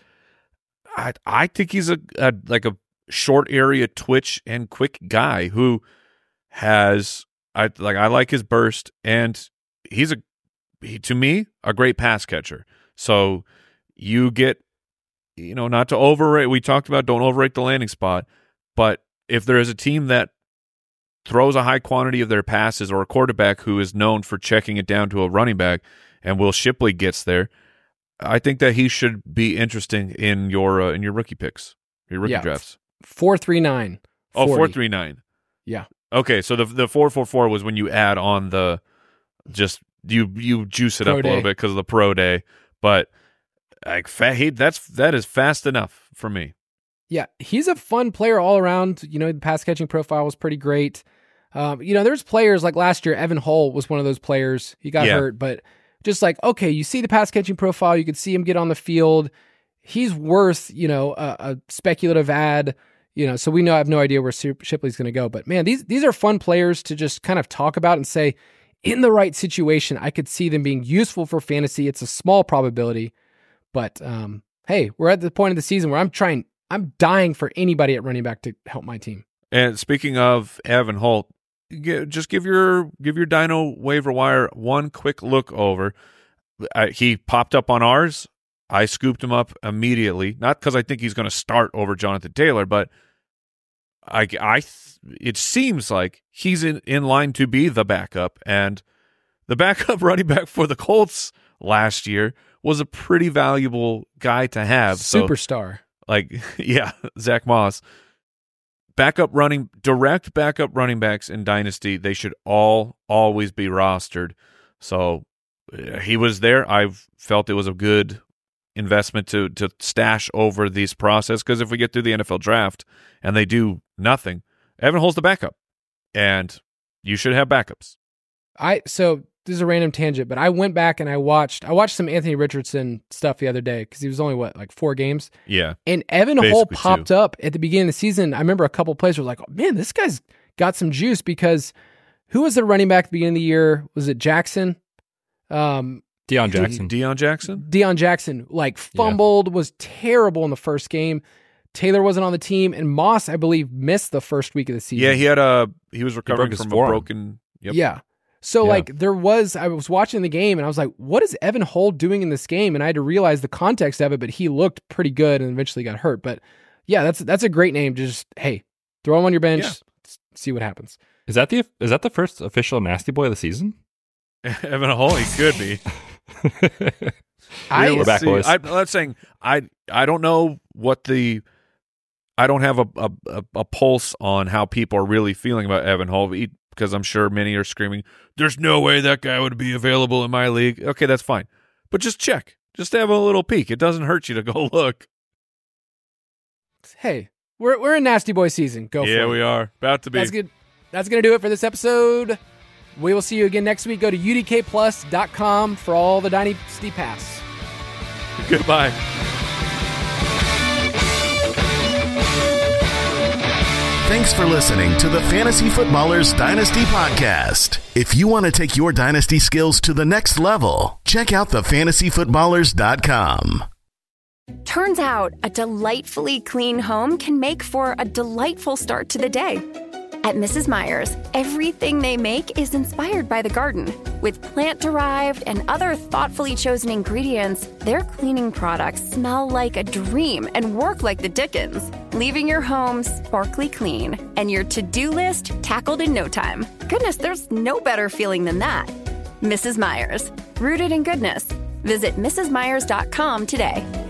I I think he's a, a like a short area twitch and quick guy who has I like I like his burst, and he's a he, to me a great pass catcher. So you get you know not to overrate. We talked about don't overrate the landing spot, but if there is a team that throws a high quantity of their passes or a quarterback who is known for checking it down to a running back, and Will Shipley gets there, I think that he should be interesting in your uh, in your rookie picks, your rookie yeah. drafts. Four three nine. Oh, four three nine. Yeah. Okay, so the the four four four was when you add on the just you you juice it Pro up day. a little bit because of the pro day, but like fat, he, that's that is fast enough for me. Yeah, he's a fun player all around. You know, the pass catching profile was pretty great. Um, you know, there's players like last year. Evan Hull was one of those players. He got Yeah. hurt, but just like, okay, you see the pass catching profile, you could see him get on the field. He's worth, you know, a, a speculative ad, you know, so we know I have no idea where Shipley's going to go. But man, these these are fun players to just kind of talk about and say, in the right situation, I could see them being useful for fantasy. It's a small probability, but um, hey, we're at the point of the season where I'm trying, I'm dying for anybody at running back to help my team. And speaking of Evan Holt, G- just give your give your Dino waiver wire one quick look over. I, he popped up on ours. I scooped him up immediately, not because I think he's going to start over Jonathan Taylor, but I, I it seems like he's in, in line to be the backup, and the backup running back for the Colts last year was a pretty valuable guy to have. Superstar. So, like, yeah, Zach Moss. Backup running, direct backup running backs in Dynasty, they should all always be rostered. So uh, he was there. I felt it was a good investment to to stash over this process, because if we get through the N F L draft and they do nothing, Evan Hull's the backup, and you should have backups. I so this is a random tangent, but I went back and I watched I watched some Anthony Richardson stuff the other day because he was only what like four games. Yeah, and Evan basically Hull popped two. up at the beginning of the season. I remember a couple of players were like, oh, "Man, this guy's got some juice." Because who was the running back at the beginning of the year? Was it Jackson? Um, Deion Jackson. Deion Jackson. Deion Jackson like fumbled, yeah. was terrible in the first game. Taylor wasn't on the team, and Moss, I believe, missed the first week of the season. Yeah, he had a he was recovering he from a forearm. broken. Yep. Yeah. So, Yeah. like, there was, I was watching the game, and I was like, what is Evan Hull doing in this game? And I had to realize the context of it, but he looked pretty good and eventually got hurt. But, yeah, that's that's a great name. Just, hey, throw him on your bench, Yeah. s- see what happens. Is that the is that the first official Nasty Boy of the season? Evan Hull, he could be. I, We're back, See, boys. I, I'm not saying I. I don't know what the. I don't have a, a, a, a pulse on how people are really feeling about Evan Hull, because I'm sure many are screaming, "There's no way that guy would be available in my league." Okay, that's fine, but just check, just have a little peek. It doesn't hurt you to go look. hey, we're we're in Nasty Boy season. Go for it. Yeah, we are about to be. That's good. That's going to do it for this episode. We will see you again next week. Go to U D K plus dot com for all the Dynasty Pass. Goodbye. Thanks for listening to the Fantasy Footballers Dynasty Podcast. If you want to take your dynasty skills to the next level, check out the fantasy footballers dot com. Turns out a delightfully clean home can make for a delightful start to the day. At Missus Meyer's, everything they make is inspired by the garden. With plant-derived and other thoughtfully chosen ingredients, their cleaning products smell like a dream and work like the Dickens, leaving your home sparkly clean and your to-do list tackled in no time. Goodness, there's no better feeling than that. Missus Meyer's, rooted in goodness. Visit Mrs Meyers dot com today.